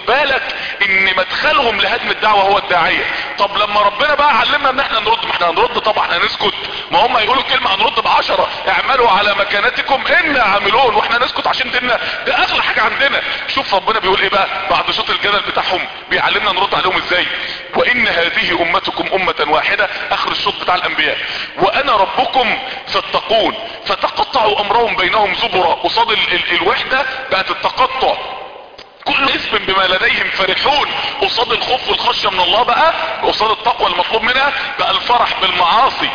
بالك ان مدخلهم لهدم الدعوة هو الداعية. طب لما ربنا بقى علمنا ان احنا نرد، ما احنا هنرد طبعا، هنسكت؟ ما هم يقولوا كلمة هنرد بعشرة، اعملوا على مكانتكم انا عاملون، واحنا نسكت عشان ديننا ده اغلى حاجة عندنا. شوف ربنا بيقول ايه بقى بعد شوط الجدل بتاعهم، بيعلمنا نرد عليهم ازاي. وان هذه امتكم امة واحدة، اخر الشوط بتاع الانبياء، وانا ربكم فاتقون فتقطعوا امرهم بينهم زبرا. قصاد ال ال الوحدة بقت التقطع، كل اسم بما لديهم فرحون. قصاد الخوف والخشية من الله بقى، قصاد التقوى المطلوب منها بقى الفرح بالمعاصي.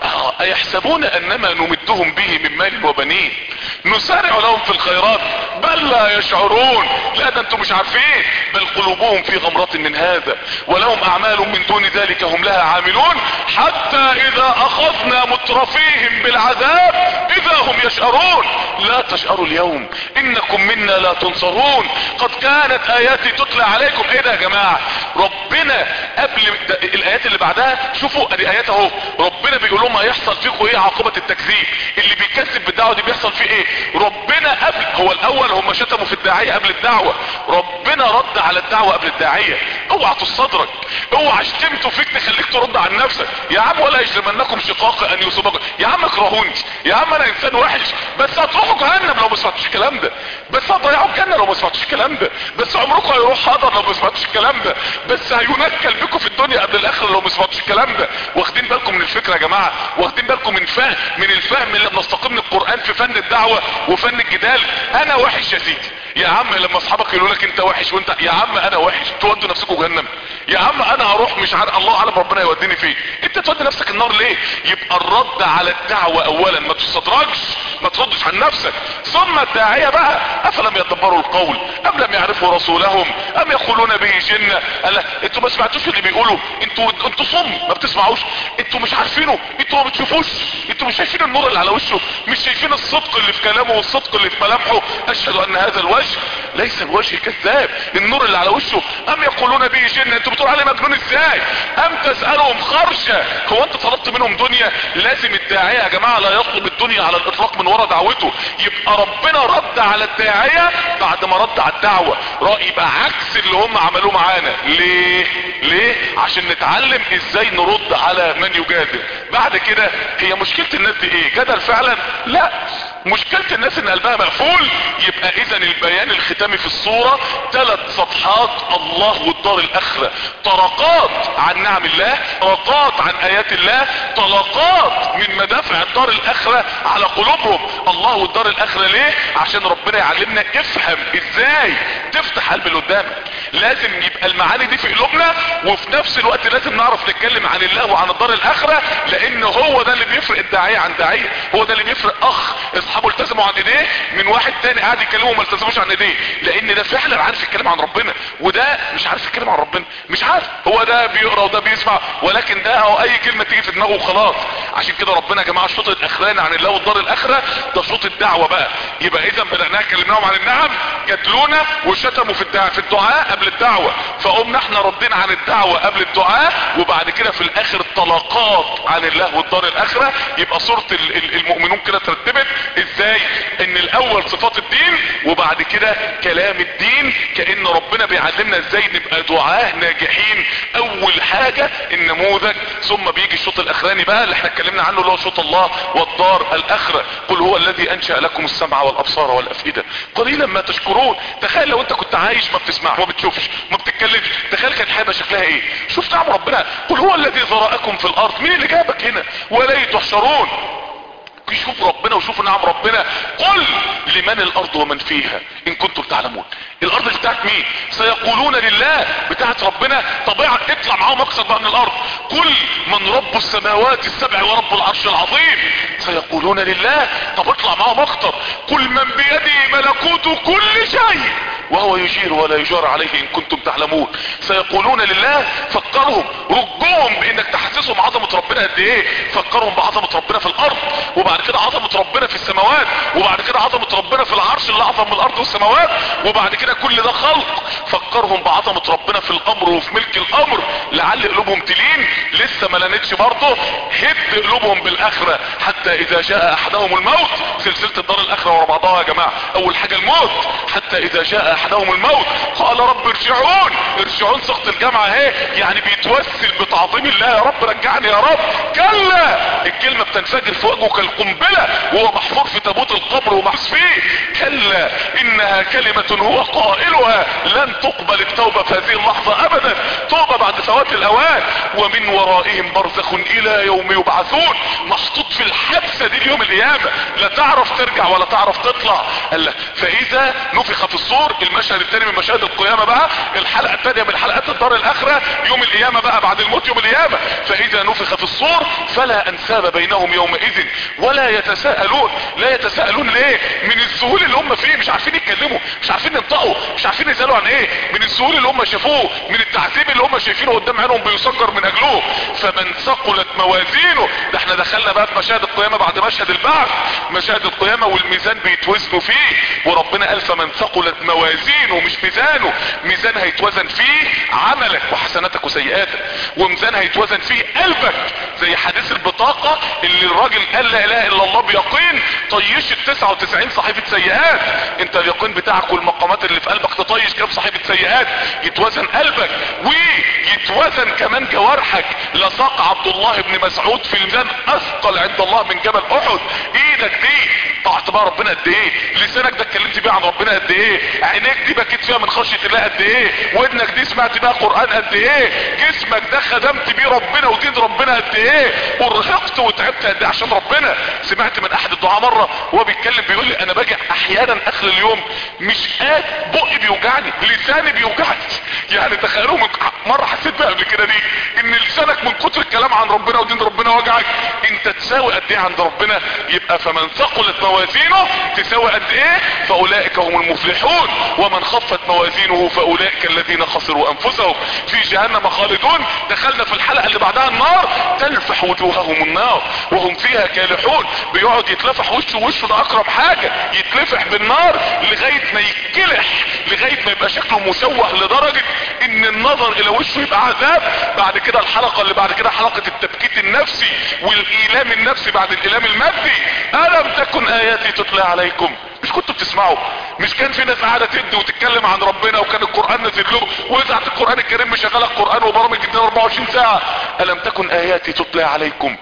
ايحسبون انما نمدهم به من مال وبنين نسارع لهم في الخيرات بل لا يشعرون. لا ده انتم مش عارفين، بل قلوبهم في غمرة من هذا ولهم اعمال من دون ذلك هم لها عاملون حتى اذا اخذنا مترفيهم بالعذاب اذا هم يشعرون. لا تشعروا اليوم انكم منا لا تنصرون قد كانت اياتي تتلى عليكم. ايه ده يا جماعة؟ ربنا قبل الايات اللي بعدها، شوفوا ادي ايات اهو، ربنا بيقول لهم هيحصل فيكم ايه عاقبة التكذيب، اللي بيكذب بالدعوة دي بيحصل فيه ايه. ربنا قبل، هو الاول هم شتموا في الداعية قبل الدعوة، ربنا رد على الدعوة قبل الداعية. اوعى تصدرك، اوعى شتمته فيك تخليك ترد عن نفسك. يا عم ولا يجرمنكم شقاق ان يصيبكم، يا عم اكرهوني، يا عم انا انسان وحش، بس هتروحوا جهنم لو ما سمعتوش الكلام ده، بس هتضيعوا الجنة لو ما سمعتوش الكلام ده، بس عمركم هيروح حاضر لو ما سمعتوش الكلام ده، بس هينكل بكم في الدنيا قبل الاخره لو ما سمعتوش الكلام ده. واخدين بالكم من الفكره يا جماعه؟ واخدين بالكم من فهم من الفهم اللي بنستقيم من القران في فن الدعوه وفن الجدال؟ انا وحش يا سيدي، يا عم لما اصحابك يقولوا لك انت وحش وانت يا عم انا وحش، تودوا نفسكم جهنم. يا عم انا هروح مش عارف الله اعلم ربنا يوديني فين، انت تودي نفسك النار ليه؟ يبقى الرد على الدعوه اولا، ما تستدرجش، ما تردش عن نفسك. ثم الداعيه بقى، افلم يدبروا القول ام لم يعرفوا رسولهم ام يقولون به جنه. قال انتوا ما سمعتوش اللي بيقولوا؟ انتوا انتوا صم ما بتسمعوش؟ انتوا مش عارفينه؟ انتوا ما بتشوفوش؟ انتوا مش شايفين النور اللي على وشه؟ مش شايفين الصدق اللي في كلامه والصدق اللي في ملامحه؟ اشهد ان هذا الوجه ليس الوجه كذاب، النور اللي على وشه. ام يقولون به جنه، انتوا بتقولوا عليه مجنون ازاي؟ ام تسالهم خرشه، هو انت طلبت منهم دنيا؟ لازم الداعيه يا جماعه لا يطلب الدنيا على الاطلاق من ورا دعوته. يبقى ربنا رد على الداعيه بعد ما رد على الدعوه، رأي يبقى عكس اللي هم عملوه معانا. ليه؟ ليه؟ عشان نتعلم ازاي نرد على من يجادل. بعد كده هي مشكلة الناس دي ايه؟ جدل فعلا؟ لا، مشكلة الناس ان قلبها مقفول. يبقى اذا البيان الختامي في الصورة ثلاث صفحات، الله والدار الاخرة، طرقات عن نعم الله، طرقات عن ايات الله، طلقات من مدافع الدار الاخرة على قلوبهم. الله والدار الاخرة ليه؟ عشان ربنا يعلمنا افهم ازاي تفتح قلب اللي قدامك. لازم يبقى المعاني دي في قلوبنا، وفي نفس الوقت لازم نعرف نتكلم عن الله وعن الدار الاخرة، لان هو ده اللي بيفرق الداعية عن داعية، هو ده اللي بيفرق اخ اصحابه التزموا عن ايديه من واحد تاني قاعد يكلمه ما التزموش عن ايديه، لان ده فعلا عارف يتكلم عن ربنا وده مش عارف يتكلم عن ربنا، مش عارف. هو ده بيقرا وده بيسمع، ولكن ده او اي كلمة تيجي في دماغه وخلاص. عشان كده ربنا يا جماعة الشوط الاخراني عن الله والدار الاخرة ده شوط الدعوة بقى. يبقى اذا بدأناها كلمناهم عن النعم، جدلونا وشتموا في الدعاء في الدعاء قبل الدعوة، فقمنا احنا ردينا عن الدعوة قبل الدعاء، وبعد كده في الاخر طلقات عن الله والدار الاخرة. يبقى صورة المؤمنون كده ترتبت ازاي؟ ان الاول صفات الدين، وبعد كده كلام الدين، كأن ربنا بيعلمنا ازاي نبقى دعاة ناجحين. اول حاجة النموذج، ثم بيجي الشوط الاخراني بقى اللي احنا اتكلمنا عنه اللي هو شوط الله والدار الاخرة. قل هو الذي انشأ لكم السمع والابصار والافئدة قليلا ما تشكرون. تخيل لو انت كنت عايش ما بتسمعش ما بتشوفش ما بتتكلمش، تخيل كانت حياتك شكلها ايه؟ شوف نعم ربنا. قل هو الذي ذرأكم في الارض، مين اللي جابك هنا؟ ولا تحشرون. شوف ربنا وشوف نعم ربنا. قل لمن الارض ومن فيها ان كنتم تعلمون. الارض بتاعت مين؟ سيقولون لله، بتاعت ربنا. طبيعة اطلع معاهم اكثر بقى من الارض. قل من رب السماوات السبع ورب العرش العظيم. سيقولون لله. طب اطلع معاهم اكتر. قل من بيده ملكوت كل شيء وهو يجير ولا يجار عليه ان كنتم تعلمون. سيقولون لله. فكرهم، رجهم بانك تحسسهم عظمة ربنا قد ايه. فكرهم بعظمة ربنا في الارض، وبعد كده عظمة ربنا في السماوات، وبعد كده عظمة ربنا في العرش اللي اعظم من الارض والسماوات، وبعد كده كل ده خلق فكرهم بعظمة ربنا في الامر وفي ملك الامر لعل قلوبهم تلين. لسه ما لانتش برضه، هد قلوبهم بالاخرة حتى اذا جاء احدهم الموت. سلسلة الدار الاخرة ورا بعضها يا جماعة. اول حاجة الموت، حتى اذا جاء احدهم الموت قال رب ارجعون. ارجعون سقط الجامعة اهي، يعني بيتوسل بتعظيم الله، يا رب رجعني يا رب. كلا، الكلمة بتنفجر في وجهه كالقنبلة وهو محفور في تابوت القبر ومحس فيه. كلا انها كلمة هو قائلها لن تقبل التوبة في هذه اللحظة ابدا، توبة بعد فوات الاوان. ومن ورائهم برزخ الى يوم يبعثون، محطوط في الحبسة دي اليوم القيامة، لا تعرف ترجع ولا تعرف تطلع. قال لك فاذا نفخ في الصور، المشهد الثاني من مشاهد القيامة بقى، الحلقة الثانية من حلقات الدار الاخرة، يوم القيامة بقى بعد الموت يوم القيامة. فاذا نفخ في الصور فلا انساب بينهم يومئذ ولا يتساءلون. لا يتساءلون ليه؟ من الذهول اللي هم فيه، مش عارفين يتكلموا، مش عارفين ينطقوا، مش عارفين يسألوا عن ايه، من الذهول اللي هم شافوه، من التعذيب اللي هم شايفينه قدام عينهم بيسجر من اجله. فمن ثقلت موازينه، ده احنا دخلنا بقى في مشاهد القيامة بعد مشهد البعث، مشاهد القيامة والميزان بيتوزنوا فيه. وربنا قال فمن ثقلت موازينه، مش ميزانه، ميزان هيتوزن فيه عملك وحسناتك وسيئاتك، وميزان هيتوزن فيه قلبك، زي حديث البطاقة اللي الراجل قال لا اله الا الله بيقين طيشت تسعة وتسعين صحيفة سيئات. انت اليقين بتاعك والمقامات اللي في قلبك تطيش كام صحيفة سيئات؟ يتوزن قلبك ويتوزن كمان جوارحك. لساق عبد الله بن مسعود في الميزان اثقل عند الله من جبل احد. ايدك دي طاعت بقى ربنا قد ايه، لسانك ده اتكلمت بيه عن ربنا قد ايه، عينيك دي بكيت فيها من خشية الله قد ايه، ودنك دي سمعت بيها قرآن قد ايه، جسمك ده خدمت بيه ربنا ودين ربنا قد ايه، ارهقت وتعبت قد ايه عشان ربنا. سمعت من احد الدعاء مرة وهو بيتكلم بيقول لي انا باجي احيانا اخر اليوم مش قاد، بقي بيوجعني، لساني بيوجعني. يعني تخيلوا مرة حسيت بقى قبل كده دي ان لسانك من كتر الكلام عن ربنا ودين ربنا وجعك. انت تساوي قد ايه عند ربنا؟ يبقى فمن ثقلت موازينه تساوي قد ايه؟ فاولئك هم المفلحون. ومن خفت موازينه فاولئك الذين خسروا انفسهم في جهنم خالدون. دخلنا في الحلقة اللي بعدها النار، تلفح وجوههم النار وهم فيها كالحون. بيقعد يتلفح وشه، وشه ده اقرب حاجة يتلفح بالنار لغاية ما يتكلح، لغاية ما يبقى شكله مشوه لدرجة ان النظر الى وشه يبقى عذاب. بعد كده الحلقة اللي بعد كده حلقة التبكيت النفسي والايلام النفسي بعد الايلام المادي. الم تكن اياتي تتلى عليكم، مش كنتوا بتسمعوا؟ مش كان في ناس قاعدة تدي وتتكلم عن ربنا وكان القرآن نزل له واذاعة القرآن الكريم مشغلة القرآن وبرامج جدا اربعة وعشرين ساعة؟ الم تكن اياتي تتلى عليكم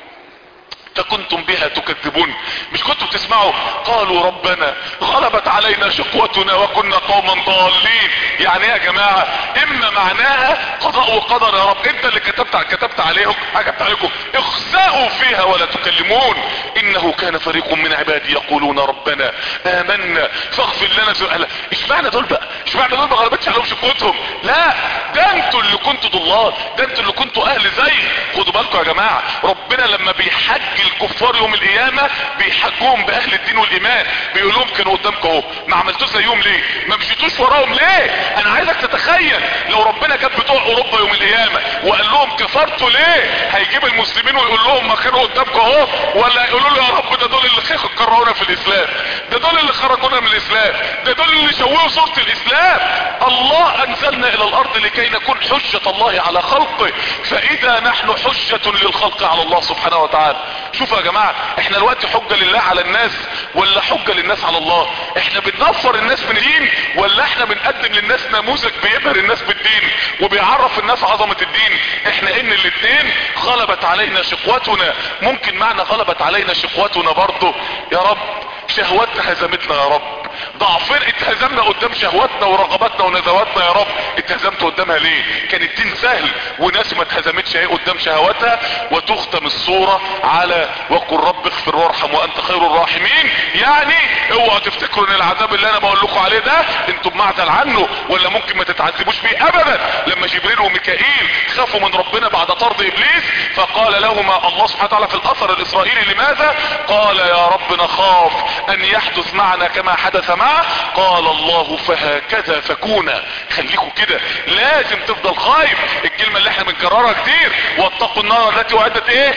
كنتم بها تكذبون، مش كنتم بتسمعوا؟ قالوا ربنا غلبت علينا شقوتنا وكنا قوما ضالين. يعني ايه يا جماعة؟ اما معناها قضاء وقدر، يا رب انت اللي كتبت كتبت عليهم كتبت عليكم اخسأوا فيها ولا تكلمون. انه كان فريق من عبادي يقولون ربنا امنا فاغفر لنا ذنوبنا. اشمعنى دول بقى؟ اشمعنى دول ما غلبتش عليهم شقوتهم؟ لا، ده انتوا اللي كنتوا ضلال، ده انتوا اللي كنتوا اهل زي. خدوا بالكم يا جماعة، ربنا لما بيحج الكفار يوم القيامة بيحجوهم باهل الدين والايمان، بيقول لهم كانوا قدامكم اهو، ما عملتوش زيهم ليه؟ ما مشيتوش وراهم ليه؟ انا عايزك تتخيل لو ربنا جاب بتوع اوروبا يوم القيامة وقال لهم كفرتوا ليه؟ هيجيب المسلمين ويقول لهم ما كانوا قدامكم اهو، ولا يقولوا له يا رب ده دول اللي كرهونا في الاسلام، ده دول اللي خرجونا من الاسلام، ده دول اللي شوهوا صورة الاسلام. الله انزلنا الى الارض لكي نكون حجة الله على خلقه، فاذا نحن حجة للخلق على الله سبحانه وتعالى. شوفوا يا جماعة، احنا الوقت حجة لله على الناس ولا حجة للناس على الله؟ احنا بننفر الناس من الدين ولا احنا بنقدم للناس نموذج بيبهر الناس بالدين وبيعرف الناس عظمة الدين؟ احنا ان الاتنين. غلبت علينا شقوتنا، ممكن معنى غلبت علينا شقوتنا برضو يا رب شهواتنا هزمتنا يا رب، ضعفين اتهزمنا قدام شهواتنا ورغباتنا ونزواتنا يا رب. اتهزمت قدامها ليه؟ كان الدين سهل وناس ما اتهزمتش اهي قدام شهواتها. وتختم الصورة على وقل رب اغفر وارحم وانت خير الراحمين. يعني اوعوا تفتكروا ان العذاب اللي انا بقول لكم عليه ده انتم بمعزل عنه ولا ممكن ما تتعذبوش بيه ابدا. لما جبريل وميكائيل خافوا من ربنا بعد طرد ابليس فقال لهما الله سبحانه وتعالى في الاثر الاسرائيلي لماذا؟ قال يا رب نخاف ان يحدث معنا كما حدث معه. قال الله فهكذا فكونا، خليكوا كده كده، لازم تفضل خايف. الكلمة اللي احنا بنكررها كتير، واتقوا النار التي وعدت ايه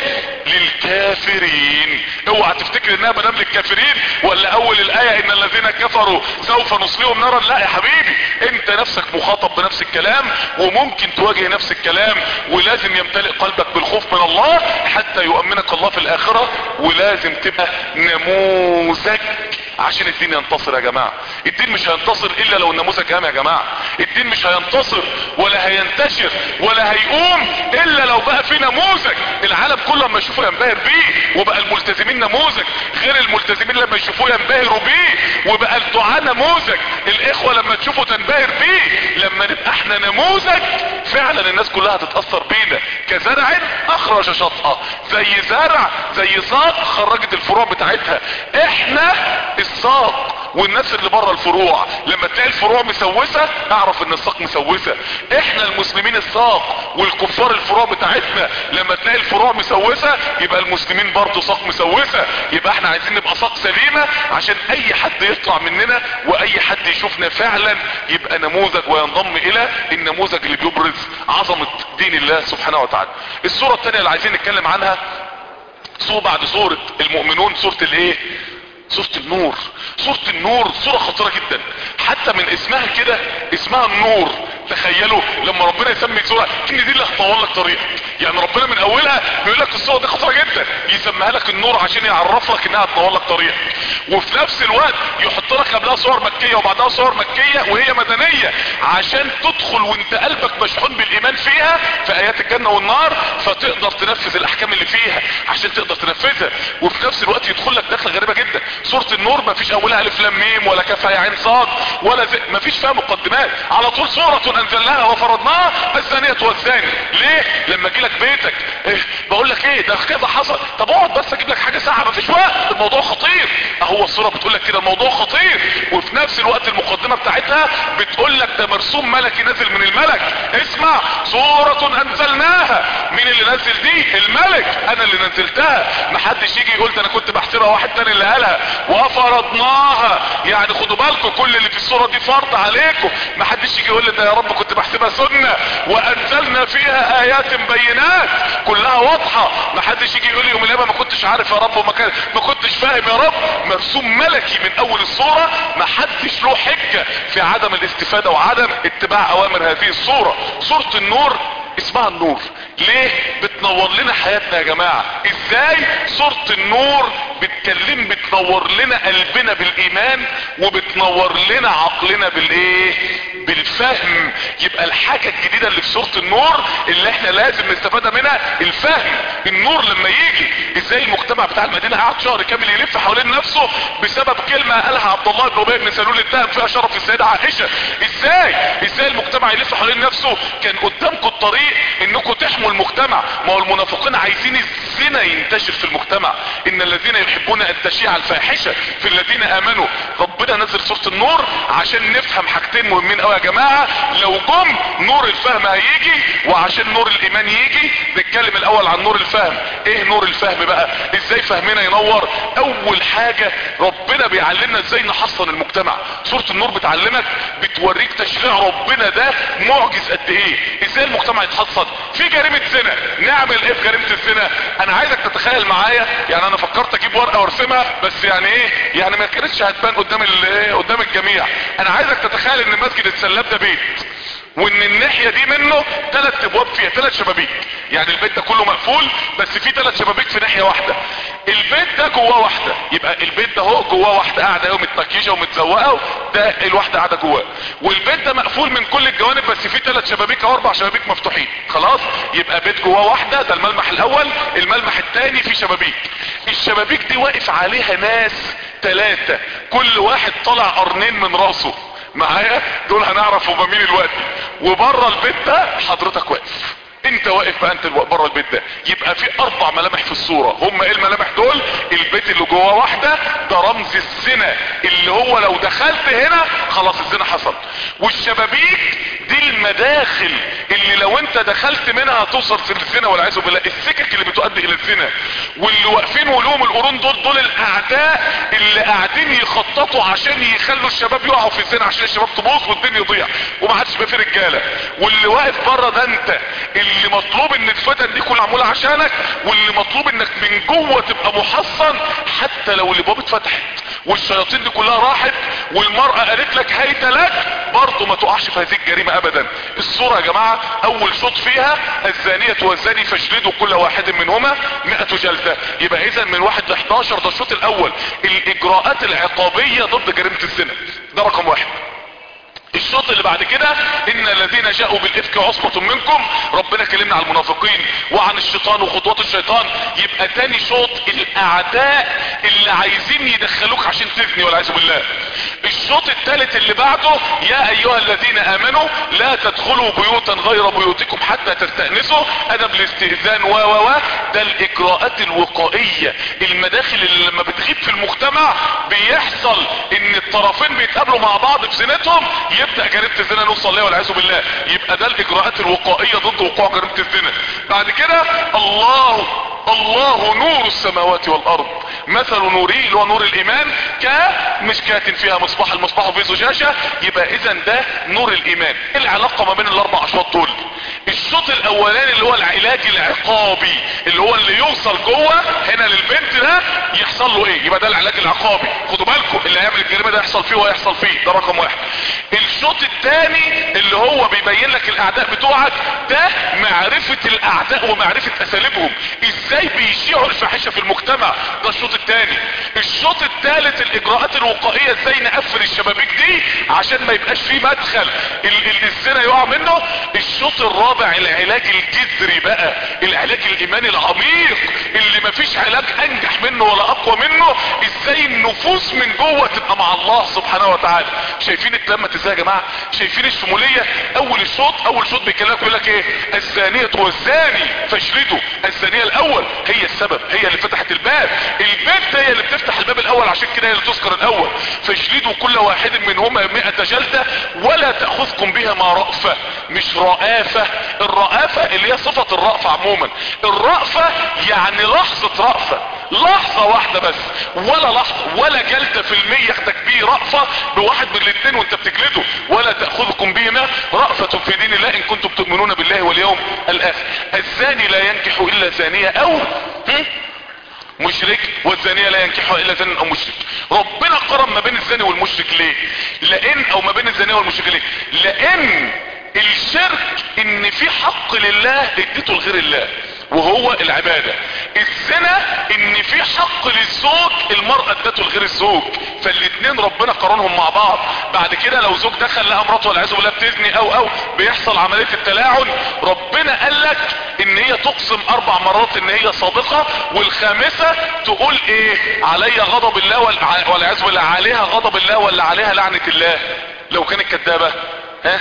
للكافرين. اوعى تفتكر انها مدام للكافرين ولا اول الايه ان الذين كفروا سوف نصليهم نارا. لا يا حبيبي، انت نفسك مخاطب بنفس الكلام، وممكن تواجه نفس الكلام، ولازم يمتلئ قلبك بالخوف من الله حتى يؤمنك الله في الاخرة. ولازم تبقى نموذج عشان الدين ينتصر يا جماعة. الدين مش هينتصر الا لو النموذج قام يا جماعة. الدين مش هينتصر ولا هينتشر ولا هيقوم الا لو بقى في نموذج العالم كله لما يشوفه ينبهر بيه، وبقى الملتزمين نموذج غير الملتزمين لما يشوفوه ينبهروا بيه، وبقى الدعاء نموذج الاخوة لما تشوفه تنبهر بيه. لما نبقى احنا نموذج فعلا الناس كلها هتتأثر بينا. كزرع اخرج شطأه، زي زرع زي ساق خرجت الفروع بتاعتها. احنا الساق والناس اللي بره الفروع. لما تلاقي الفروع مسوسة اعرف ان الساق مسوسة. احنا المسلمين الساق والكفار الفروع بتاعتنا. لما تلاقي الفروع مسوسة يبقى المسلمين برضو ساق مسوسة. يبقى احنا عايزين نبقى ساق سليمة عشان اي حد يطلع مننا واي حد يشوفنا فعلا يبقى نموذج وينضم الى النموذج اللي بيبرز عظمة دين الله سبحانه وتعالى. الصورة التانية اللي عايزين نتكلم عنها صورة بعد صورة المؤمنون، صورة الايه؟ صورة النور. صورة النور صورة خطيرة جدا، حتى من اسمها كده اسمها النور. تخيلوا لما ربنا يسمي صورة ان دي اللي هتطول لك طريقك. يعني ربنا من اولها بيقول لك الصورة دي خطيرة جدا، يسميها لك النور عشان يعرف لك انها هتطول لك طريقك، وفي نفس الوقت يحط لك قبلها صور مكية وبعدها صور مكية وهي مدنية عشان تدخل وانت قلبك مشحون بالايمان فيها في ايات الجنة والنار، فتقدر تنفذ الاحكام اللي فيها عشان تقدر تنفذها. وفي نفس الوقت يدخل لك دخلة غريبة جدا. سورة النور ما فيش اولها الف لام ميم ولا كاف يا عين صاد ولا زي، ما فيش فيها مقدمات، على طول سورة انزلناها وفرضناها الثانية والثاني. ليه؟ لما اجي لك بيتك إيه؟ بقول لك ايه ده كده حصل، طب اقعد بس اجيب لك حاجة ساعة، ما فيش وقت، الموضوع خطير. اهو الصورة بتقول لك كده الموضوع خطير، وفي نفس الوقت المقدمة بتاعتها بتقول لك ده مرسوم ملكي نازل من الملك. اسمع، سورة انزلناها، مين اللي نزل دي؟ الملك، انا اللي نزلتها. محدش يجي يقول ده انا كنت بحسبها واحد تاني اللي قالها. وفرضناها، يعني خدوا بالكم كل اللي في الصورة دي فرض عليكم. محدش يجي يقول لي ده يا رب كنت بحسبها سنة. وانزلنا فيها ايات بينات، كلها واضحة. محدش يجي يقول لي يوم القيامة ما كنتش عارف يا رب وما كان ما كنتش فاهم يا رب. مرسوم ملكي من اول الصورة، محدش له حجة في عدم الاستفادة وعدم اتباع اوامر هذه الصورة. صورة النور اسمها النور ليه؟ بتنور لنا حياتنا يا جماعة. ازاي؟ صورة النور بتكلم بتنور لنا قلبنا بالايمان، وبتنور لنا عقلنا بالايه؟ بالفهم. يبقى الحاجة الجديدة اللي في صورة النور اللي احنا لازم نستفاد منها الفهم. النور لما يجي، ازاي المجتمع بتاع المدينة قعد شهر كامل يلف حوالين نفسه بسبب كلمة قالها عبد الله بن ابي بن سلول اتهم فيها شرف السيدة عائشة. ازاي؟ ازاي المجتمع يلف حوالين نفسه؟ كان قدامكم الطريق انكم تحموا المجتمع. ما هو المنافقين عايزين الزنا ينتشر في المجتمع، ان الذين يحبون ان تشيع الفاحشة في الذين امنوا. ربنا نزل سورة النور عشان نفهم حاجتين مهمين قوي يا جماعة. لو جم نور الفهم هيجي، وعشان نور الايمان يجي نتكلم الاول عن نور الفهم. ايه نور الفهم بقى؟ ازاي فهمنا ينور؟ اول حاجة ربنا بيعلمنا ازاي نحصن المجتمع. سورة النور بتعلمك، بتوريك تشريع ربنا ده معجز قد ايه. ازاي المجتمع يتحصن؟ في جريمة زنا، نعمل ايه في جريمة الزنا؟ انا عايزك تتخيل معايا، يعني انا فكرت اجيب ورقة وارسمها بس يعني ايه، يعني ما كانتش هتبان قدام قدام الجميع. انا عايزك تتخيل ان مسجد السلاب ده بيت، وان الناحية دي منه ثلاث ابواب فيها ثلاث شبابيك. يعني البيت ده كله مقفول بس في ثلاث شبابيك في ناحية واحدة. البيت ده جواه واحدة، يبقى البيت ده هو جواه واحدة قاعدة يوم متمكيشة ومتزوقة، ده الواحدة قاعدة جواه. والبيت ده مقفول من كل الجوانب بس في ثلاث شبابيك او اربع شبابيك مفتوحين. خلاص، يبقى بيت جواه واحدة، ده الملمح الاول. الملمح الثاني في شبابيك، الشبابيك دي واقف عليها ناس ثلاثة، كل واحد طلع قرنين من راسه. معايا؟ دول هنعرف هما مين الوقت. وبره البيت ده حضرتك واقف، انت واقف بقى انت بره البيت ده. يبقى في اربع ملامح في الصورة. هم ايه الملامح دول؟ البيت اللي جواه واحدة ده رمز الزنا، اللي هو لو دخلت هنا خلاص الزنا حصل. والشبابيك دي المداخل اللي لو انت دخلت منها هتوصل للزنا والعياذ بالله، السكك اللي بتؤدي الى الزنا. واللي واقفين ولوم القرون دول دول الاعداء اللي قاعدين يخططوا عشان يخلوا الشباب يقعوا في الزنا، عشان الشباب تبوظ والدنيا يضيع وما عادش يبقى في رجاله. واللي واقف بره ده انت اللي مطلوب ان الفتن دي كلها معموله عشانك، واللي مطلوب انك من جوه تبقى محصن حتى لو الابواب اتفتحت والشياطين دي كلها راحت والمرأة قالت لك هيت لك، برضه ما تقعش في هذه الجريمة ابدا. الصورة يا جماعة اول شوط فيها الزانية والزاني فاجلدوا كل واحد منهما مئة جلدة. يبقى اذا من واحد لحداشر ده الشوط الاول، الاجراءات العقابية ضد جريمة الزنا، ده رقم واحد. الشوط اللي بعد كده ان الذين جاءوا بالافك عصبة منكم، ربنا كلمنا عن المنافقين وعن الشيطان وخطوات الشيطان. يبقى تاني شوط الاعداء اللي عايزين يدخلوك عشان تزني والعياذ بالله. الشوط الثالث اللي بعده يا ايها الذين امنوا لا تدخلوا بيوتا غير بيوتكم حتى تستأنسوا، ادب الاستئذان و و و ده الاجراءات الوقائية، المداخل اللي لما بتغيب في المجتمع بيحصل ان الطرفين بيتقابلوا مع بعض في زينتهم يبدأ جريمة الزنا نوصل لها والعياذ بالله. يبقى ده الاجراءات الوقائية ضد وقوع جريمة الزنا. بعد كده الله الله نور السماوات والارض مثل نوره اللي هو نور الايمان كمشكاة فيها مصباح، المصباح في زجاجة. يبقى اذا ده نور الايمان. ايه العلاقة ما بين الاربع اشواط دول؟ الشوط الاولاني اللي هو العلاج العقابي اللي هو اللي يوصل جوه هنا للبنت ده يحصل له ايه، يبقى ده العلاج العقابي. خدوا بالكم اللي هيعمل الجريمة ده يحصل فيه وهيحصل فيه، ده رقم واحد. الشوط الثاني اللي هو بيبين لك الاعداء بتوعك، ده معرفة الاعداء ومعرفة اساليبهم، ازاي بيشيعوا الفاحشة في المجتمع، ده الشوط الثاني. الشوط الثالث الاجراءات الوقائية، ازاي نقفل الشبابيك دي عشان ما يبقاش فيه مدخل الزنا يقع منه. الشوط الرابع العلاج الجذري بقى، العلاج الايماني العميق اللي مفيش علاج انجح منه ولا اقوى منه، ازاي النفوس من جوه تبقى مع الله سبحانه وتعالى. شايفين اتلمت ازاي يا جماعه؟ شايفين الشموليه؟ اول الشوط اول شوط بيكلمك يقول لك ايه؟ الزانيه والزاني فاجلدوا. الزانيه الاول هي السبب، هي اللي فتحت الباب، البنت هي اللي بتفتح الباب الاول، عشان كده هي اللي تذكر الاول. فاجلدوا كل واحد منهما مئة جلده ولا تاخذكم بهما رأفه، مش رأفه. الرأفه اللي هي صفه الرأفه عموما، الرأفه يعني لحظه رأفه، لحظه واحده بس، ولا لحظه ولا جلده في المية ياخدك بيه رأفه بواحد من الاثنين وانت بتجلده. ولا تأخذكم بهما رأفة في دين الله ان كنتم تؤمنون بالله واليوم الاخر. الزاني لا ينكح الا زانية او مشرك، والزانية لا ينكحها الا زان او مشرك. ربنا قرن ما بين الزاني والمشرك ليه؟ لان او ما بين الزانية والمشرك ليه؟ لان الشرك ان في حق لله اديته لغير الله وهو العبادة. الزنا ان في حق للزوج المرأة ادته لغير الزوج، فالاتنين ربنا قرنهم مع بعض. بعد كده لو زوج دخل لقى مراته والعياذ بالله بتزني او او بيحصل عملية التلاعن، ربنا قال لك ان هي تقسم اربع مرات ان هي صادقة، والخامسة تقول ايه؟ علي غضب الله والعياذ بالله، عليها غضب الله ولا عليها لعنة الله لو كانت كدابة. ها؟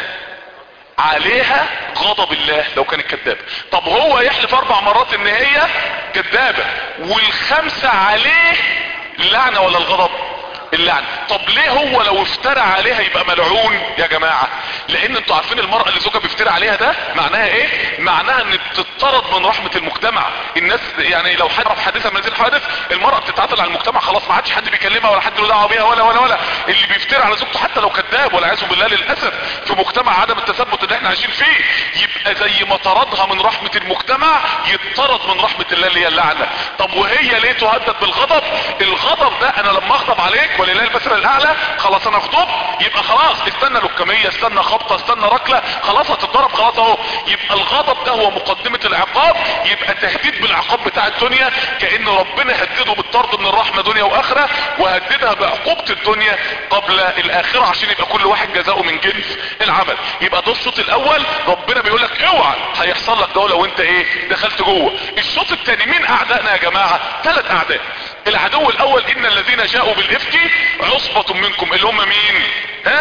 عليها غضب الله لو كانت كدابة. طب هو يحلف اربع مرات ان هي كدابة والخمسة عليه اللعنة ولا الغضب؟ اللعنة. طب ليه هو لو افترى عليها يبقى ملعون يا جماعة؟ لان انتوا عارفين المرأة اللي زوجها بيفترى عليها ده معناها ايه؟ معناها ان بتطرد من رحمة المجتمع. الناس يعني لو حد في حادثة من هذه الحوادث المرأة بتتعطل على المجتمع، خلاص ما عادش حد بيكلمها ولا حد له دعوه بيها ولا ولا ولا اللي بيفترى على زوجته حتى لو كذاب والعياذ بالله للاسف في مجتمع عدم التثبت اللي احنا عايشين فيه، يبقى زي ما طردها من رحمة المجتمع يطرد من رحمة الله اللي هي اللعنة. طب وهي ليه تهدد بالغضب؟ الغضب ده انا لما اغضب عليك ولله المثل الاعلى خلاص انا اخطب، يبقى خلاص استنى لكمية، استنى خبطة، استنى ركلة، خلاص هتتضرب خلاص اهو. يبقى الغضب ده هو مقدمة العقاب، يبقى تهديد بالعقاب بتاع الدنيا، كأن ربنا هدده بالطرد من الرحمة دنيا واخرة، وهددها بعقوبة الدنيا قبل الاخرة عشان يبقى كل واحد جزاؤه من جنس العمل. يبقى ده الشوط الاول، ربنا بيقول لك اوعى هيحصل لك ده لو انت ايه دخلت جوه. الشوط الثاني مين اعدائنا يا جماعة؟ ثلاث اعداء. العدو الاول ان الذين جاءوا بالافك عصبة منكم، اللي هم مين؟ ها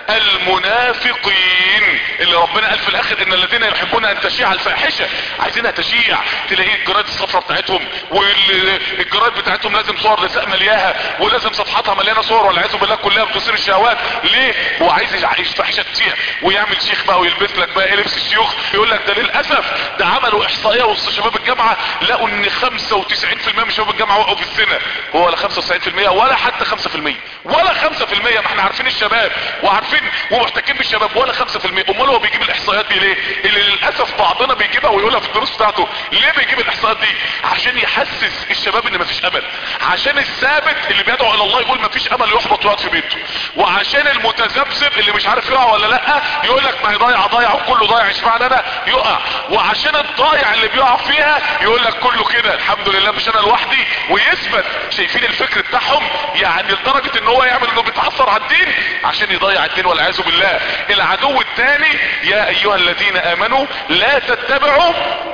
المنافقين اللي ربنا قال في الاخر ان الذين يحبون ان تشيع الفاحشة، عايزينها تشيع، تلاقي الجرايد الصفراء بتاعتهم والجرايد بتاعتهم لازم صور نساء ملياها، ولازم صفحاتها مليانه صور والعياذ بالله كلها بتثير الشهوات. ليه؟ هو عايز يعيش فاحشه تشيع ويعمل شيخ بقى ويلبس لك بقى لبس الشيوخ. يقول لك ده للاسف ده عملوا احصائيه وسط شباب الجامعه لقوا ان خمسة وتسعين في المية من شباب الجامعه وقعوا في الزنا. هو لا خمسة وتسعين في المية ولا حتى خمسة في المية ولا خمسة في المية، ما احنا عارفين الشباب وعارفين ومحتكين بالشباب، ولا خمسة في المية. امال هو بيجيب الاحصائيات دي ليه؟ اللي للاسف بعضنا بيجيبها ويقولها في الدروس بتاعته. ليه بيجيب الاحصائيات دي؟ عشان يحسس الشباب ان مفيش امل، عشان الثابت اللي بيدعو الى الله يقول مفيش امل يحبط ويقعد في بيته، وعشان المتذبذب اللي مش عارف يقع ولا لا يقول لك ما هي ضايع ضايع وكله ضايع اشمعنى انا يقع، وعشان الضايع اللي بيقع فيها يقول لك كله كده الحمد لله مش انا لوحدي ويثبت. شايفين الفكر بتاعهم؟ يعني لدرجه ان هو يعمل انه بيتعثر على الدين عشان يضيع الدين والعياذ بالله. العدو الثاني يا ايها الذين امنوا لا تتبعوا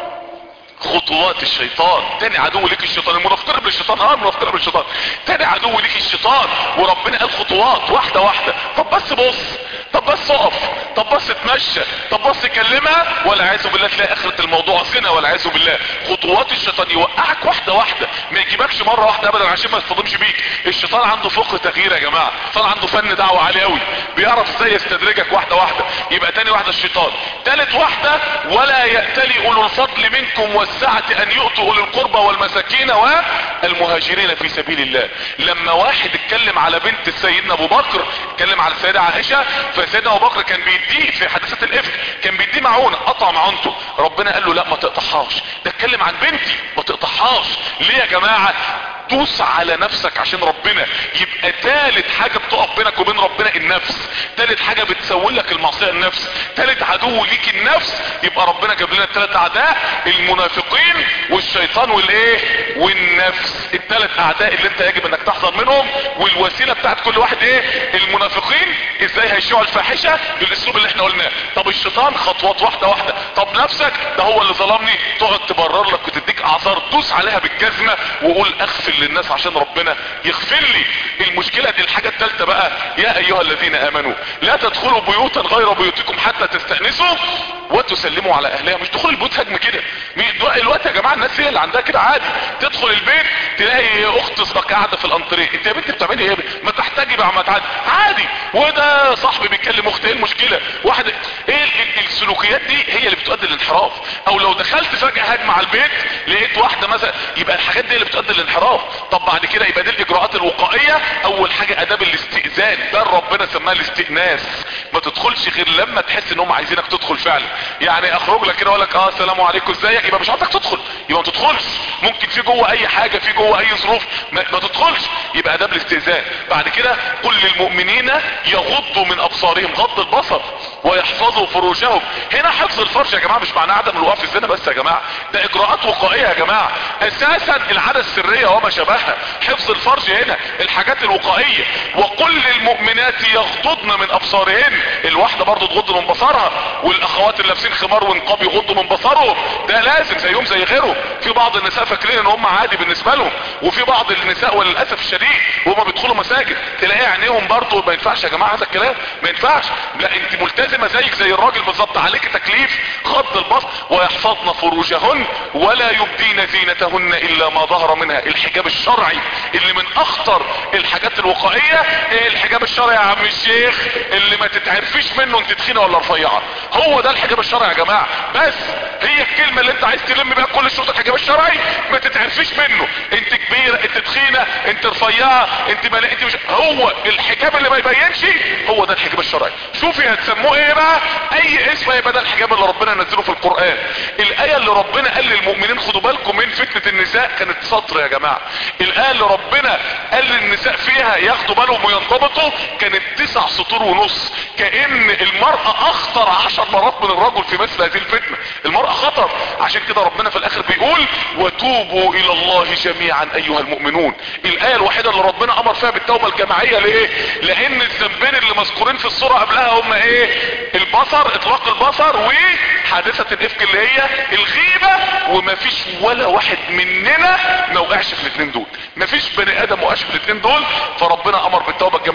خطوات الشيطان. تاني عدو ليك الشيطان. المنافقين بالشيطان، اه المنافقين بالشيطان. تاني عدو ليك الشيطان، وربنا قال خطوات واحده واحده. طب بس بص، طب بس اقف، طب بس اتمشى، طب بس كلمها، والعياذ بالله تلاقي اخرة الموضوع زنا والعياذ بالله. خطوات الشيطان يوقعك واحده واحده، ما يجيبكش مره واحده ابدا عشان ما يصطدمش بيك. الشيطان عنده فقه تغيير يا جماعه، الشيطان عنده فن دعوه عالي قوي، بيعرف ازاي يستدرجك واحده واحده. يبقى تاني واحده الشيطان. تالت واحده ولا يأتلي اولو الفضل منكم والسعة ان يؤتوا اولي القربى والمساكين والمهاجرين في سبيل الله. لما واحد اتكلم على بنت سيدنا ابو بكر، اتكلم على السيدة عائشة، فسيدنا ابو بكر كان بيديه في حادثة الافك، كان بيديه معونة، قطع معونته. ربنا قال له لا ما تقطعهاش، ده اتكلم عن بنتي ما تقطعهاش. ليه يا جماعة؟ دوس على نفسك عشان ربنا. يبقى تالت حاجة بتقف بينك وبين ربنا النفس، تالت حاجة بتسوي لك المعصية النفس، تالت عدو ليك النفس. يبقى ربنا جاب لنا التلات اعداء، المنافقين والشيطان والايه والنفس. التلات اعداء اللي انت يجب انك تحذر منهم، والوسيلة بتاعت كل واحد ايه؟ المنافقين ازاي هيشيعوا الفاحشة بالاسلوب اللي احنا قلناه. طب الشيطان خطوات واحدة واحدة. طب نفسك ده هو اللي ظلمني، تقعد تبرر لك وتديك اعذار، دوس عليها بالجزمة وقول اغفر للناس عشان ربنا يغفر لي. المشكلة دي الحاجة الثالثة بقى، يا ايها الذين امنوا لا تدخلوا بيوتا غير بيوتكم حتى تستأنسوا وتسلموا على اهلها. مش دخول البيوت هجم كده. الوقت يا جماعة الناس هي اللي عندها كده عادي، تدخل البيت تلاقي اخت صدق قاعدة في الانتريه، انت يا بنت بتعملي ايه؟ ما تحتاجي بقى ما تعدي عادي، وده صاحبي بيتكلم اختي، ايه المشكلة؟ واحد ايه السلوكيات دي هي اللي بتؤدي للانحراف. او لو دخلت فجأة هجمة على البيت لقيت واحدة مثلا، يبقى الحاجات دي اللي بتؤدي للانحراف. طب بعد كده يبقى دي الاجراءات الوقائية. اول حاجة اداب الاستئذان، ده ربنا سماه الاستئناس. ما تدخلش غير لما تحس ان هم عايزينك تدخل فعلا. يعني اخرج لك كده اقول لك اه السلام عليكم ازيك، يبقى مش عايزك تدخل، يبقى ما تدخلش. ممكن في جوه اي حاجة، في جوه اي ظروف، ما, ما تدخلش. يبقى اداب الاستئذان. بعد كده قل للمؤمنين يغضوا من ابصارهم، غض البصر، ويحفظوا فروجهم. هنا حفظ الفرج يا جماعة مش معناه عدم الوقوع في الزنا بس يا جماعة، ده اجراءات وقائية يا جماعة. اساسا العادة السرية وما شابهها، حفظ الفرج هنا الحاجات الوقائية. وقل للمؤمنات يغضضن من ابصارهن، الواحدة برضو تغض من بصرها، والاخوات اللي لابسين خمار ونقاب يغضوا من بصرهم، ده لازم زيهم زي غيرهم. في بعض النساء فاكرين ان هم عادي بالنسبة لهم، وفي بعض النساء وللاسف الشديد وهم بيدخلوا مساجد تلاقي عينيهم برضو. ما ينفعش يا جماعة هذا الكلام، ما ينفعش. لا انت ملتزمة زيك زي الراجل بالظبط، عليك تكليف غض البصر. ويحفظن فروجهن ولا يبدين زينتهن الا ما ظهر منها، الحجاب الشرعي اللي من اخطر الحاجات الوقائية. ايه الحجاب الشرعي يا عم الشيخ؟ اللي ما تتعرفيش منه انت تخينة ولا رفيعة، هو ده الحجاب الشرعي يا جماعة. بس هي الكلمة اللي انت عايز تلم بيها كل شروط الحجاب الشرعي، ما تتعرفيش منه انت كبيرة انت تخينة انت رفيعة انت ملا انت مش، هو الحجاب اللي ما يبينش هو ده الحجاب الشرعي. شوفي هتسموه ايه بقى؟ اي اسم هيبقى ده الحجاب اللي ربنا نزله في القرآن. الاية اللي ربنا قال للمؤمنين خدوا بالكم من فتنة النساء كانت سطر يا جماعة. الاية اللي ربنا قال للنساء فيها ياخدوا بالهم وينضبطوا كانت تسع سطور ونص. كأن المرأة اخطر عشر مرات من الرجل في مثل هذه الفتنة. المرأة خطر، عشان كده ربنا في الاخر بيقول وتوبوا الى الله جميعا ايها المؤمنون. الاية الوحيدة اللي ربنا امر فيها بالتوبة الجماعية. ليه؟ لان الذنبين اللي مذكورين في الصورة قبلها هم ايه؟ البصر، اطلاق البصر، وحادثة الافك اللي هي الغيبة. وما فيش ولا واحد مننا ما وقعش في الاثنين دول، ما فيش بني ادم وقعش في الاثنين دول. فربنا امر بالتوبة الجماعية.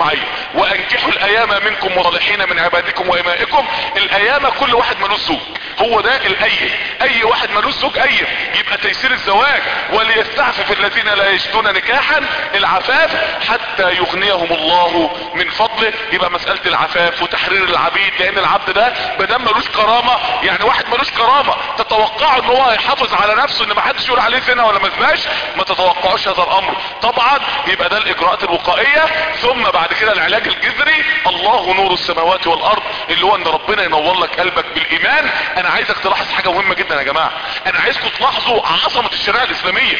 معين، وانكحوا الايام منكم وصالحين من عبادكم وامائكم. الايام كل واحد ملوش زوج، هو ده الايم، اي واحد ملوش زوج ايم، يبقى تيسير الزواج. وليستعفف الذين لا يجدون نكاحا، العفاف حتى يغنيهم الله من فضله. يبقى مسألة العفاف وتحرير العبيد، لان العبد ده بدم ملوش كرامة. يعني واحد ملوش كرامة تتوقعوا ان هو هيحافظ على نفسه ان ما حدش يقول عليه زنا ولا ما زناش؟ ما تتوقعوش هذا الامر طبعا. يبقى ده الاجراءات الوقائية. ثم بعد كده العلاج الجذري، الله نور السماوات والارض، اللي هو ان ربنا ينور لك قلبك بالايمان. انا عايزك تلاحظ حاجة مهمة جدا يا جماعة، انا عايزكم تلاحظوا عظمة الشريعة الاسلامية.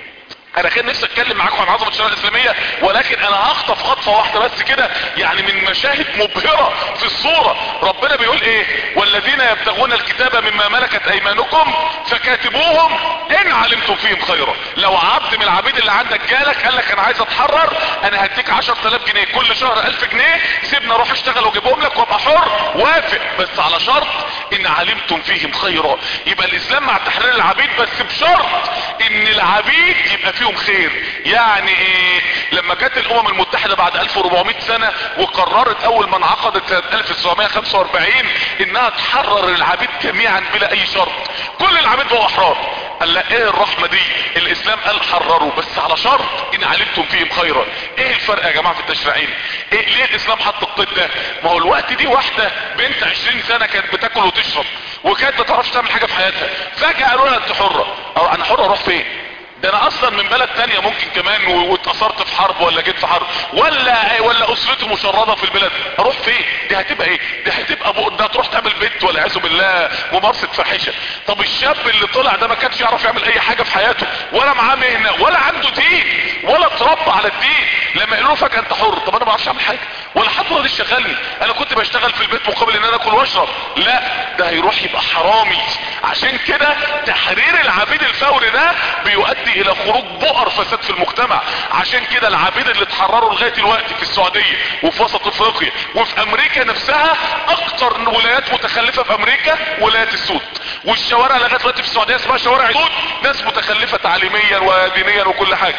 انا كان نفسي اتكلم معاكم عن عظمة الشريعة الاسلامية، ولكن انا هخطف خطفة واحدة بس كده، يعني من مشاهد مبهرة في الصورة. ربنا بيقول ايه؟ والذين يبتغون الكتاب مما ملكت ايمانكم فكاتبوهم ان علمتم فيهم خيرا. لو عبد من العبيد اللي عندك جالك قال لك انا عايز اتحرر، انا هديك عشرة آلاف جنيه كل شهر، ألف جنيه، سيبنا اروح اشتغل واجيبهم لك وابقى حر، وافق، بس على شرط ان علمتم فيهم خيرا. يبقى الاسلام مع تحرير العبيد، بس بشرط ان العبيد يبقى فيهم خير. يعني ايه؟ لما جت الامم المتحدة بعد ألف واربعمائة سنة وقررت اول ما انعقدت سنة ألف وتسعمائة وخمسة واربعين انها تحرر العبيد جميعا بلا اي شرط، كل العبيد بقوا احرار. قال لا، ايه الرحمة دي؟ الاسلام قال حرروا بس على شرط ان علمتم فيهم خيرا. ايه الفرق يا جماعة في التشريعين؟ إيه ليه الاسلام حط القيد ده؟ ما هو الوقت دي واحدة بنت عشرين سنة كانت بتاكل وتشرب وكانت ما تعرفش تعمل حاجة في حياتها، فجأة قالوا لها انت حرة. أو انا حرة اروح فين؟ ده انا اصلا من بلد تانية ممكن كمان واتأثرت في حرب ولا جيت في حرب، ولا ولا اسرتي مشردة في البلد، اروح فين؟ دي هتبقى ايه؟ دي هتبقى بق... ده تروح تعمل بيت ولا عياذ بالله ممارسة فاحشة. طب الشاب اللي طلع ده ما كانش يعرف يعمل اي حاجة في حياته، ولا معاه مهنة ولا عنده دين ولا اتربى على الدين، لما يقولوا له فجأة انت حر، طب انا ما بعرفش اعمل حاجة ولا حد راضي يشغلني، انا كنت بشتغل في البيت مقابل ان انا اكل واشرب، لا ده هيروح يبقى حرامي. عشان كده تحرير العبيد الفوري ده بيؤدي الى خروج بؤر فساد في المجتمع. عشان كده العبيد اللي اتحرروا لغايه دلوقتي في السعوديه وفي وسط افريقيا وفي امريكا نفسها، اكتر ولايات متخلفه في امريكا ولايات السود، والشوارع لغايه دلوقتي في السعوديه اسمها شوارع السود، ناس متخلفه تعليميا ودينيا وكل حاجه.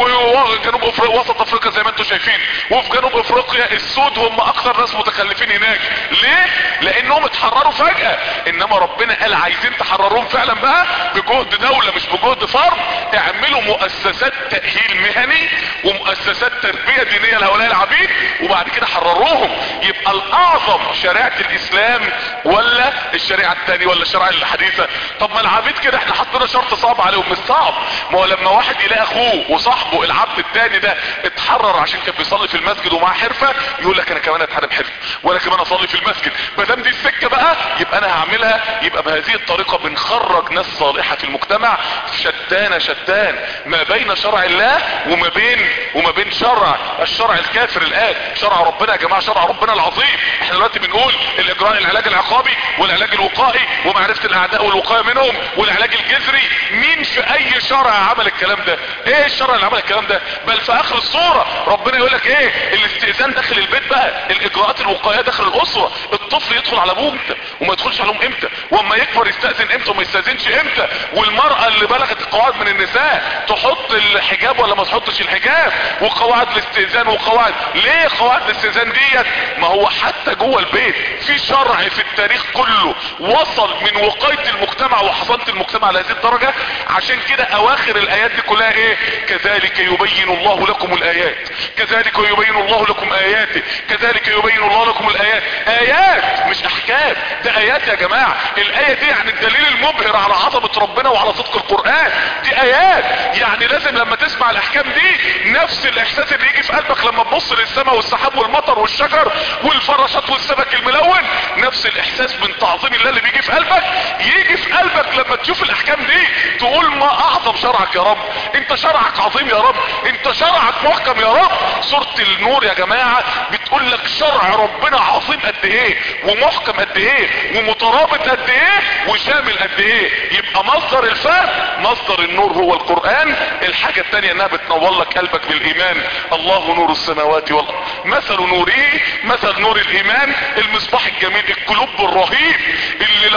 وجنوب افريقيا وسط افريقيا زي ما انتم شايفين، وفي جنوب افريقيا السود هم اكتر ناس متخلفين هناك. ليه؟ لانهم اتحرروا فجاه. انما ربنا قال عايزين تحرروهم فعلا بقى بجهد دوله مش بجهد فرد، اعملوا مؤسسات تأهيل مهني ومؤسسات تربية دينية لهؤلاء العبيد، وبعد كده حرروهم. يبقى الاعظم شريعة الاسلام ولا الشريعة الثانية ولا الشريعة الحديثة؟ طب ما العبيد كده احنا حطينا شرط صعب عليهم. مش صعب، ما هو لما واحد يلاقي اخوه وصاحبه العبد الثاني ده اتحرر عشان كان بيصلي في المسجد ومعاه حرفة، يقول لك انا كمان اتحرم حرفة وانا كمان اصلي في المسجد، ما دام دي السكة بقى يبقى انا هعملها. يبقى بهذه الطريقة بنخرج ناس صالحة في المجتمع، شتان شتان ما بين شرع الله وما بين وما بين شرع الشرع الكافر الان. شرع ربنا يا جماعه، شرع ربنا العظيم. احنا دلوقتي بنقول الاجراء العلاج العقابي والعلاج الوقائي ومعرفه الاعداء والوقايه منهم والعلاج الجذري. مين في اي شرع عمل الكلام ده؟ ايه الشرع اللي عمل الكلام ده؟ بل في اخر الصوره ربنا يقول لك ايه؟ الاستئذان داخل البيت بقى، الاجراءات الوقائيه داخل الاسره. الطفل يدخل على ابوه امتى وما يدخلش عليهم امتى، واما يكبر يستاذن امتى وما يستاذنش امتى، والمراه اللي بلغت القواعد من النساء تحط الحجاب ولا ما تحطش الحجاب، وقواعد الاستئذان وقواعد. ليه قواعد الاستئذان ديت؟ ما هو حتى جوه البيت في شرع في التاريخ كله وصل من وقاية المجتمع وحصانة المجتمع لهذه الدرجة. عشان كده اواخر الايات دي كلها ايه؟ كذلك يبين الله لكم الايات، كذلك يبين الله لكم اياته، كذلك يبين الله لكم الايات. ايات مش احكام، ده ايات يا جماعة. الاية دي يعني الدليل المبهر على عظمة ربنا وعلى صدق القرآن. دي ايات، يعني لازم لما تسمع الاحكام دي نفس الاحساس اللي يجي في قلبك لما تبص للسماء والسحاب والمطر والشجر والفراشات والسمك الملون، نفس الاحساس من تعظيم الله اللي بيجي في قلبك يجي في قلبك لما تشوف الاحكام دي، تقول ما اعظم شرعك يا رب، انت شرعك عظيم يا رب، انت شرعك محكم يا رب. سورة النور يا جماعة بتقول لك شرع ربنا عظيم قد ايه ومحكم قد ايه ومترابط قد ايه وشامل قد ايه. يبقى مصدر الفهم مصدر النور هو القرآن. الحاجة التانية انها بتنور لك قلبك بالايمان. الله نور السماوات والارض مثل نوره مثل نور الايمان، المصباح الجميل، القلوب الرهيب اللي لو ربنا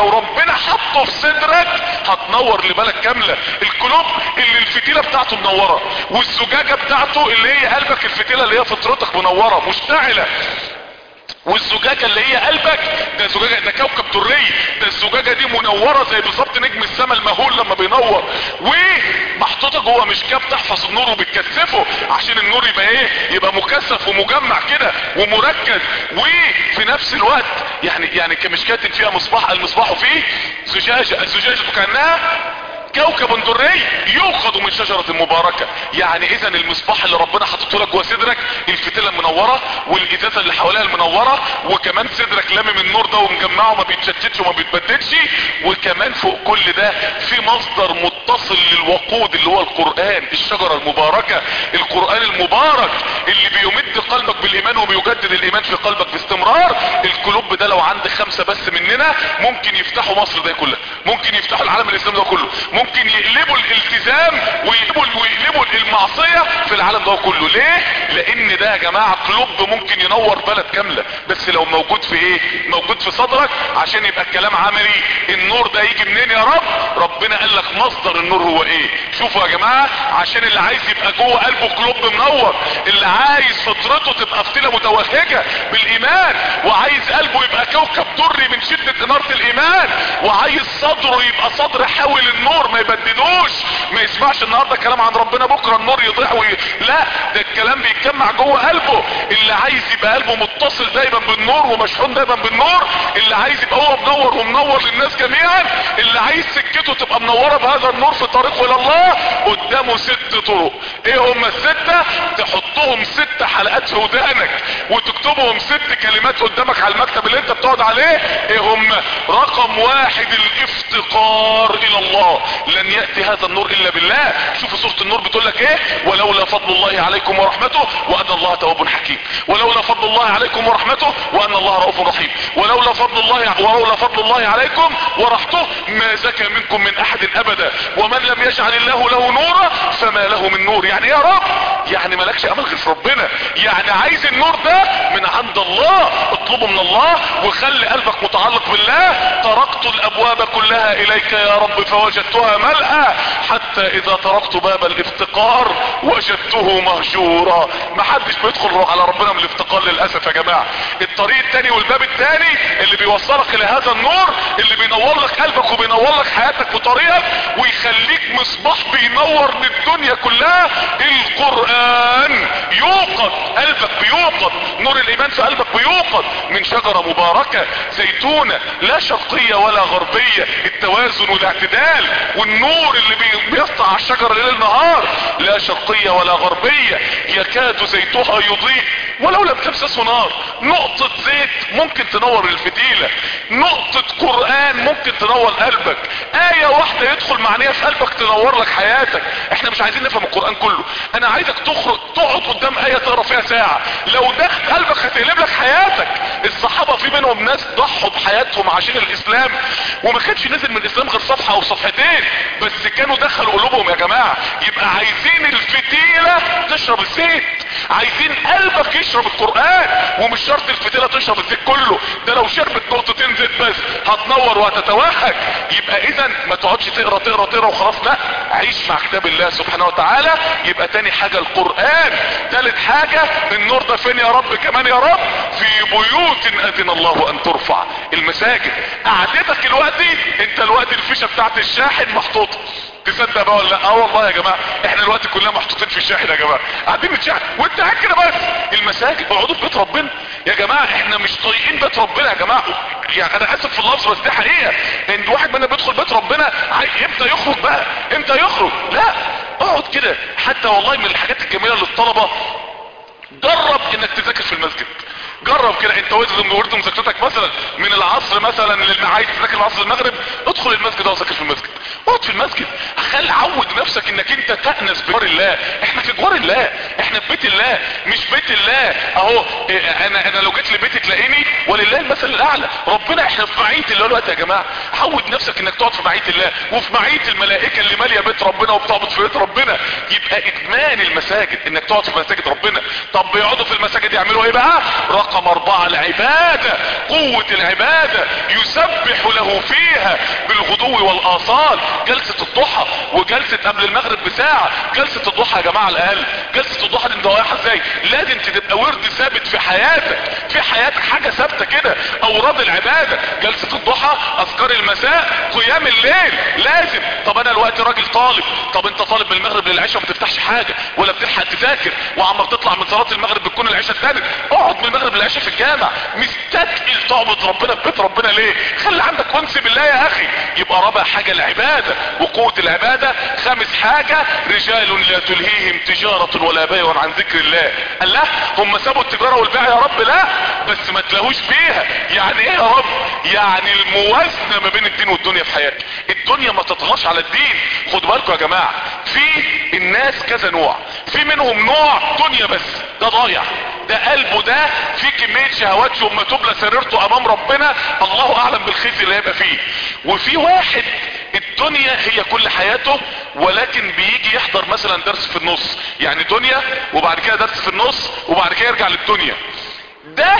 ربنا حطه في صدرك هتنور لبلد كاملة. القلوب اللي الفتيلة بتاعته منورة، والزجاجة بتاعته اللي هي قلبك، الفتيلة اللي هي فطرتك منورة مشتعلة، والزجاجة اللي هي قلبك ده زجاجة، ده كوكب دري، ده الزجاجة دي منورة زي بالظبط نجم السماء المهول لما بينور، ومحطوطة جوه مشكاة بتحفظ النور وبتكثفه عشان النور يبقى ايه، يبقى مكثف ومجمع كده ومركز. وفي نفس الوقت يعني يعني كمشكاة فيها مصباح، المصباح فيه زجاجة، الزجاجة كأنها كوكب دري يوقد من شجرة مباركة. يعني اذا المصباح اللي ربنا حاطته لك جوه صدرك، الفتيلة المنورة والازازة اللي حواليها المنورة، وكمان صدرك لامم النور ده ومجمعه وما بيتشتتش وما بيتبددش، وكمان فوق كل ده في مصدر متصل للوقود اللي هو القرآن، الشجرة المباركة، القرآن المبارك اللي بيمد قلبك بالايمان وبيجدد الايمان في قلبك باستمرار. القلوب ده لو عند خمسة بس مننا ممكن يفتحوا مصر ده كلها، ممكن يفتحوا العالم الاسلامي ده كله، ممكن يقلبوا الالتزام ويقلبوا ويقلبوا المعصية في العالم ده كله. ليه؟ لان ده يا جماعة قلوب ممكن ينور بلد كاملة، بس لو موجود في ايه، موجود في صدرك. عشان يبقى الكلام عملي، النور ده يجي منين يا رب؟ ربنا قال لك مصدر النور هو ايه. شوفوا يا جماعة، عشان اللي عايز يبقى جوه قلبه قلوب منور، اللي عايز فطرته تبقى فتيلة متوهجة بالايمان، وعايز قلبه يبقى كوكب دري من شدة انارة الايمان، وعايز صدره يبقى صدر حاول النور ما يبددوش، ما يسمعش النهارده كلام عن ربنا بكره النور يضيع وي... لا، ده الكلام بيتجمع جوه قلبه. اللي عايز يبقى قلبه متصل دايما بالنور ومشحون دايما بالنور، اللي عايز يبقى هو منور ومنور للناس جميعا، اللي عايز سكته تبقى منوره بهذا النور في طريقه الى الله، قدامه ست طرق. ايه هم السته؟ تحطهم ست حلقات في ودانك وتكتبهم ست كلمات قدامك على المكتب اللي انت بتقعد عليه. ايه هم؟ رقم واحد الافتقار الى الله، لن يأتي هذا النور الا بالله. شوفوا سورة النور بتقول لك ايه؟ ولولا فضل الله عليكم ورحمته وان الله تواب حكيم، ولولا فضل الله عليكم ورحمته وان الله رؤوف رحيم، ولولا فضل الله ولولا فضل الله عليكم ورحمته ما زكى منكم من احد ابدا، ومن لم يجعل الله له نورا فما له من نور. يعني يا رب، يعني مالكش امل غير في ربنا، يعني عايز النور ده من عند الله، اطلبه من الله وخلي قلبك متعلق بالله. طرقت الابواب كلها اليك يا رب فوجدتها ملأى، حتى اذا طرقت باب الافتقار وجدته مهجورا. ما حدش بيدخل على ربنا من الافتقار للاسف يا جماعة. الطريق التاني والباب التاني اللي بيوصلك الى هذا النور، اللي بينور لك قلبك وبينور لك حياتك وطريقك ويخليك مصباح بينور للدنيا كلها، القرآن. يوقد قلبك، بيوقد نور الايمان في قلبك، بيوقد من شجرة مباركة زيتونة لا شرقية ولا غربية، التوازن والاعتدال، والنور اللي بيسطع على الشجرة ليل نهار، لا شرقية ولا غربية، يكاد زيتها يضيء ولو لم تمسسه نار. نقطة زيت ممكن تنور الفتيلة، نقطة قرآن ممكن تنور قلبك، آية واحدة يدخل معنيها في قلبك تنور لك حياتك. احنا مش عايزين نفهم القرآن كله، انا عايزك تخرج تقعد قدام آية تقرا فيها ساعة، لو دخل قلبك هتقلب لك حياتك. الصحابة في منهم ناس ضحوا بحياتهم عشان الاسلام، وما كانش نزل من الاسلام غير صفحة او صفحتين، بس كانوا دخلوا قلوبهم يا جماعة. يبقى عايزين الفتيلة تشرب الزيت، عايزين قلبك يشرب القرآن، ومش شرط الفتيلة تشرب الزيت كله، ده لو شربت نقطتين زيت بس هتنور وهتتوهج. يبقى اذا ما تقعدش تقرا تقرا تقرا وخلاص، لا، عيش مع كتاب الله سبحانه وتعالى. يبقى تاني حاجة القرآن. تالت حاجة النور ده فين يا رب كمان يا رب؟ في بيوت اذن الله ان ترفع، المساجد. قعدتك الوقتي انت الوقت الفيشة بتاعت الشاحن محطوطة، تصدق بقى ولا لا؟ اه والله يا جماعه احنا الوقت كلنا محطوطين في الشاحن يا جماعه، قاعدين نتشحن وانت قاعد كده. بس المساجد، اقعدوا في بيت ربنا يا جماعه، احنا مش طايقين بيت ربنا يا جماعه. يعني انا اسف في اللفظ بس دي حقيقه، ان واحد منا بيدخل بيت ربنا امتى يخرج بقى؟ امتى يخرج؟ لا، اقعد كده. حتى والله من الحاجات الجميله للطلبه، جرب انك تذاكر في المسجد. جرب كده، انت ورد مذاكرتك مثلا من العصر مثلا، اللي عايز تذاكر العصر المغرب، ادخل المسجد وذاكر في المسجد، اقعد في المسجد. خلي عود نفسك انك انت تأنس بجوار الله. احنا في جوار الله، احنا في بيت الله مش بيت الله اهو. انا انا لو جيت لبيتي تلاقيني ولله المثل الاعلى. ربنا احنا في معية الله الوقت يا جماعة. عود نفسك انك تقعد في معية الله وفي معية الملائكة اللي مالية بيت ربنا وبتعبد في بيت ربنا. يبقى ادمان المساجد انك تقعد في مساجد ربنا. طب بيقعدوا في المساجد يعملوا ايه بقى؟ رقم اربعة العبادة، قوة العبادة. يسبح له فيها بالغدو والاصال. جلسة الضحى وجلسة قبل المغرب بساعة. جلسة الضحى يا جماعة على الاقل جلسة الضحى دي انت رايحة ازاي؟ لازم تبقى ورد ثابت في حياتك، في حياتك حاجة ثابتة كده. اوراد العبادة، جلسة الضحى، اذكار المساء، قيام الليل لازم. طب انا الوقت راجل طالب، طب انت طالب من المغرب للعشاء ما بتفتحش حاجة ولا بتلحق تذاكر، وعمال تطلع من صلاة المغرب بتكون العشاء الثالث. اقعد من المغرب للعشاء في الجامع. مستثقل تعبد ربنا في بيت ربنا ليه؟ خلي عندك انس بالله يا اخي. يبقى رابع حاجة العبادة وقوة العبادة. خامس حاجة رجال لا تلهيهم تجارة ولا بيع عن ذكر الله. قال لا هم سابوا التجارة والبيع يا رب؟ لا بس ما تلاهوش فيها. يعني ايه يا رب؟ يعني الموازنة ما بين الدين والدنيا في حياتك. الدنيا ما تطغاش على الدين. خدوا بالكم يا جماعة، في الناس كذا نوع. في منهم نوع دنيا بس، ده ضايع، ده قلبه ده في كمية شهوات ثم تبلى سريرته امام ربنا الله اعلم بالخزي اللي هيبقى فيه. وفي واحد الدنيا هي كل حياته ولكن بيجي يحضر مثلا درس في النص، يعني دنيا وبعد كده درس في النص وبعد كده يرجع للدنيا. ده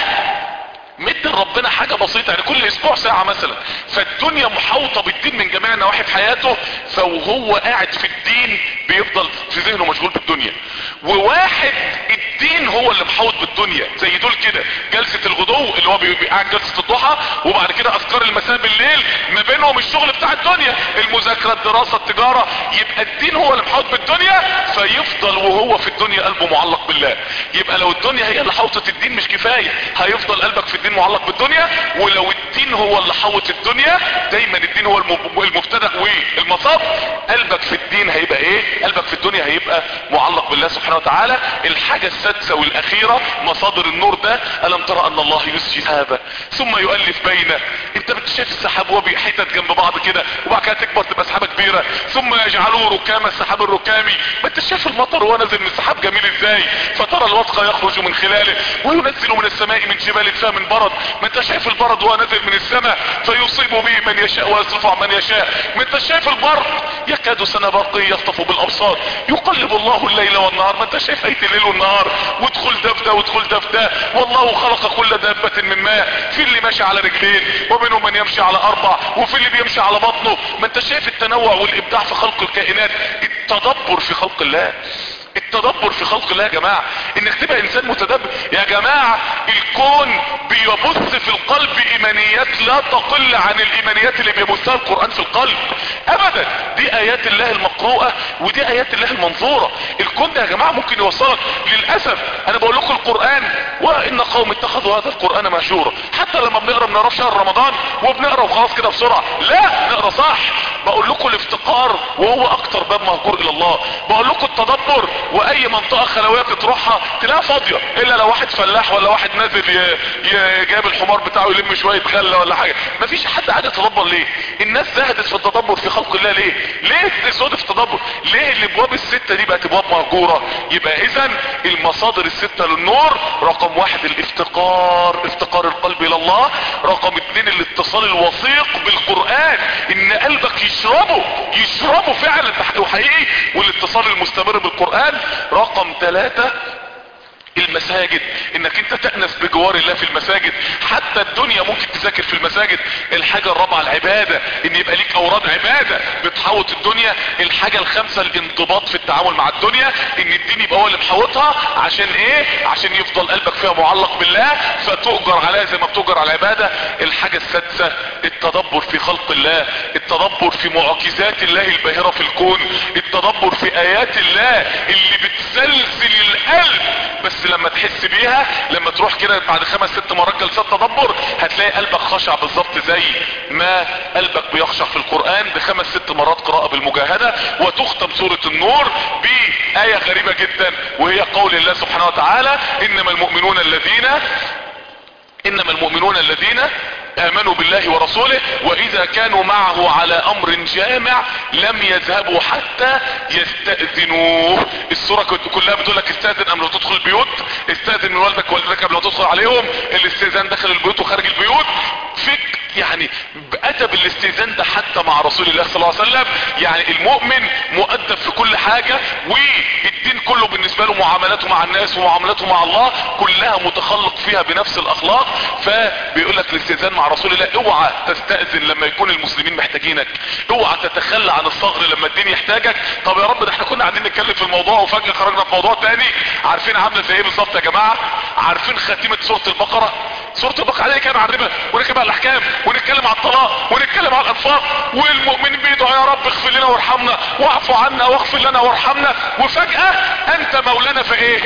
مد ربنا حاجة بسيطة، يعني كل اسبوع ساعة مثلا. فالدنيا محاوطة بالدين من جميع النواحي في حياته، فوهو قاعد في الدين بيفضل في ذهنه مشغول بالدنيا. وواحد الدين هو اللي محاوط بالدنيا زي دول كده. جلسة الغدو اللي هو قاعد جلسة الضحى وبعد كده اذكار المساء بالليل، ما بينهم الشغل بتاع الدنيا، المذاكرة، الدراسة، التجارة. يبقى الدين هو اللي محاوط بالدنيا، فيفضل وهو في الدنيا قلبه معلق بالله. يبقى لو الدنيا هي اللي حاوطت الدين مش كفاية، هيفضل قلبك في الدين معلق بالدنيا. ولو الدين هو اللي حاوط الدنيا، دايما الدين هو المبتدأ والمصاب، قلبك في الدين هيبقى ايه؟ قلبك في الدنيا هيبقى معلق بالله سبحانه وتعالى. الحاجة السادسة والاخيرة مصادر النور ده. الم ترى ان الله يسجي سحابة ثم يؤلف بينه. انت بتشايف السحاب وهو حتت جنب بعض كده وبعد كده تكبر تبقى سحابة كبيرة ثم يجعلوه ركاما السحاب الركامي. ما انت شايف المطر وهو نازل من السحاب جميل ازاي؟ فترى الودق يخرج من خلاله وينزل من السماء من جبال فيها من برد. ما انت شايف البرد وهو نازل من السماء فيصيب به من يشاء ويصرف عن من يشاء. ما انت شايف البرد يكاد سنا برقي يخطف بالابصار يقلب الله الليل والنهار. ما انت شايف اية الليل والنهار، وادخل ده في ده وادخل ده في ده. والله خلق كل دابة من ماء، في اللي ماشي على رجلين ومنهم من يمشي على اربع وفي اللي بيمشي على بطنه. ما انت شايف التنوع والابداع في خلق الكائنات. التدبر في خلق الله، التدبر في خلق الله يا جماعة، انك تبقى انسان متدبر. يا جماعة الكون بيبث في القلب ايمانيات لا تقل عن الايمانيات اللي بيبثها القرآن في القلب ابدا. دي ايات الله المقروءة ودي ايات الله المنظورة. الكون ده يا جماعة ممكن يوصلك. للأسف انا بقول لكم القرآن وان قوم اتخذوا هذا القرآن مهجورا. حتى لما بنقرأ بنقرأ في شهر رمضان وبنقرأ وخلاص كده بسرعة، لا نقرأ صح. بقول لكم الافتقار وهو اكتر باب مهجور الى الله. بقول لكم التدبر، واي منطقة خلوية تروحها تلاقيها فاضية الا لو واحد فلاح ولا واحد نازل جاب الحمار بتاعه يلم شوية خلة ولا حاجة. مفيش حد قاعد يتدبر. ليه الناس زهدت في التدبر في خلق الله؟ ليه ليه زهدت في التدبر؟ ليه الابواب الستة دي بقت ابواب مهجورة؟ يبقى اذا المصادر الستة للنور: رقم واحد الافتقار، افتقار القلب الى الله. رقم اتنين الاتصال الوثيق بالقرآن، ان قلبك يشربه يشربه فعلا وحقيقي، والاتصال المستمر بالقرآن. رقم ثلاثة المساجد، انك انت تأنس بجوار الله في المساجد. حتى الدنيا ممكن تذاكر في المساجد. الحاجة الرابعة العبادة، ان يبقى ليك اوراد عبادة بتحوط الدنيا. الحاجة الخامسة الانضباط في التعامل مع الدنيا، ان الدين يبقى هو اللي محوطها. عشان ايه؟ عشان يفضل قلبك فيها معلق بالله فتؤجر عليها زي ما بتؤجر على العبادة. الحاجة السادسة التدبر في خلق الله، التدبر في معجزات الله الباهرة في الكون، التدبر في ايات الله اللي بتزلزل القلب. بس لما تحس بيها، لما تروح كده بعد خمس ست مرات جلسات تدبر، هتلاقي قلبك خشع بالظبط زي ما قلبك بيخشع في القرآن بخمس ست مرات قراءة بالمجاهدة. وتختم سورة النور بآية غريبة جدا، وهي قول الله سبحانه وتعالى: انما المؤمنون الذين انما المؤمنون الذين امنوا بالله ورسوله واذا كانوا معه على امر جامع لم يذهبوا حتى يستأذنوه. السورة كلها بتقول لك استأذن قبل ما تدخل البيوت، استأذن من والدك ووالدتك قبل ما تدخل عليهم، الاستئذان داخل البيوت وخارج البيوت. فك يعني ادب الاستئذان ده حتى مع رسول الله صلى الله عليه وسلم. يعني المؤمن مؤدب في كل حاجة، والدين كله بالنسبة له معاملاته مع الناس ومعاملاته مع الله كلها متخلق فيها بنفس الاخلاق. فبيقول لك الاستئذان مع رسول الله، اوعى تستأذن لما يكون المسلمين محتاجينك، اوعى تتخلى عن الصغر لما الدين يحتاجك. طب يا رب ده احنا كنا قاعدين نتكلم في الموضوع وفجأة خرجنا في موضوع تاني. عارفين عامله زي ايه بالظبط يا جماعة؟ عارفين خاتمة سورة البقرة؟ سورة البقرة عليها كلام عن الربا ونتكلم عن الاحكام ونتكلم عن الطلاق ونتكلم عن الانفاق، والمؤمنين بيدعوا يا رب اغفر لنا وارحمنا واعف عنا واغفر لنا وارحمنا، وفجأة انت مولانا في ايه؟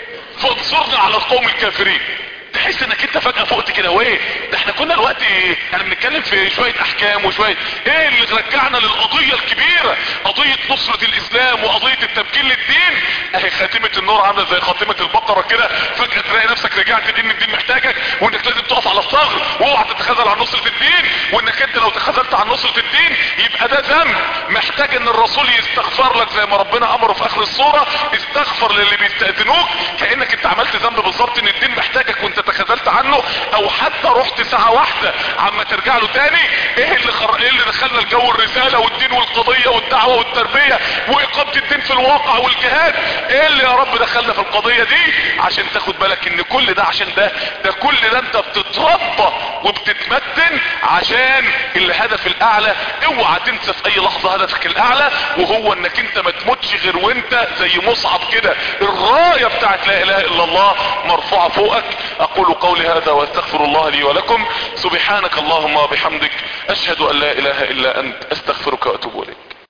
فانصرنا على القوم الكافرين. تحس انك انت فجأة فقت كده. وايه ده احنا كنا الوقت ايه يعني بنتكلم في شوية احكام وشوية ايه اللي رجعنا للقضية الكبيرة، قضية نصرة الاسلام وقضية التمكين للدين. اهي خاتمة النور عاملة زي خاتمة البقرة كده، فجأة تلاقي نفسك رجعت دين الدين محتاجك، وانك لازم تقف على الثغر واوعى تتخاذل عن نصرة الدين، وانك انت لو تخاذلت عن نصرة الدين يبقى ده ذنب محتاج ان الرسول يستغفر لك زي ما ربنا امره في اخر السورة، استغفر للي بيستأذنوك. كأنك انت عملت ذنب بالظبط، ان الدين محتاجك وانت تخاذلت عنه، او حتى رحت ساعة واحدة عما ترجع له تاني. ايه اللي خر... ايه اللي دخلنا الجو الرسالة والدين والقضية والدعوة والتربية واقامة الدين في الواقع والجهاد؟ ايه اللي يا رب دخلنا في القضية دي؟ عشان تاخد بالك ان كل ده عشان ده ده كل ده انت بتتربى وبتتمتن عشان الهدف الاعلى. اوعى تنسى في اي لحظة هدفك الاعلى، وهو انك انت ما تموتش غير وانت زي مصعب كده الراية بتاعت لا اله الا الله مرفوعة فوقك. اقول قولي هذا واستغفر الله لي ولكم. سبحانك اللهم وبحمدك اشهد ان لا اله الا انت استغفرك واتوب اليك.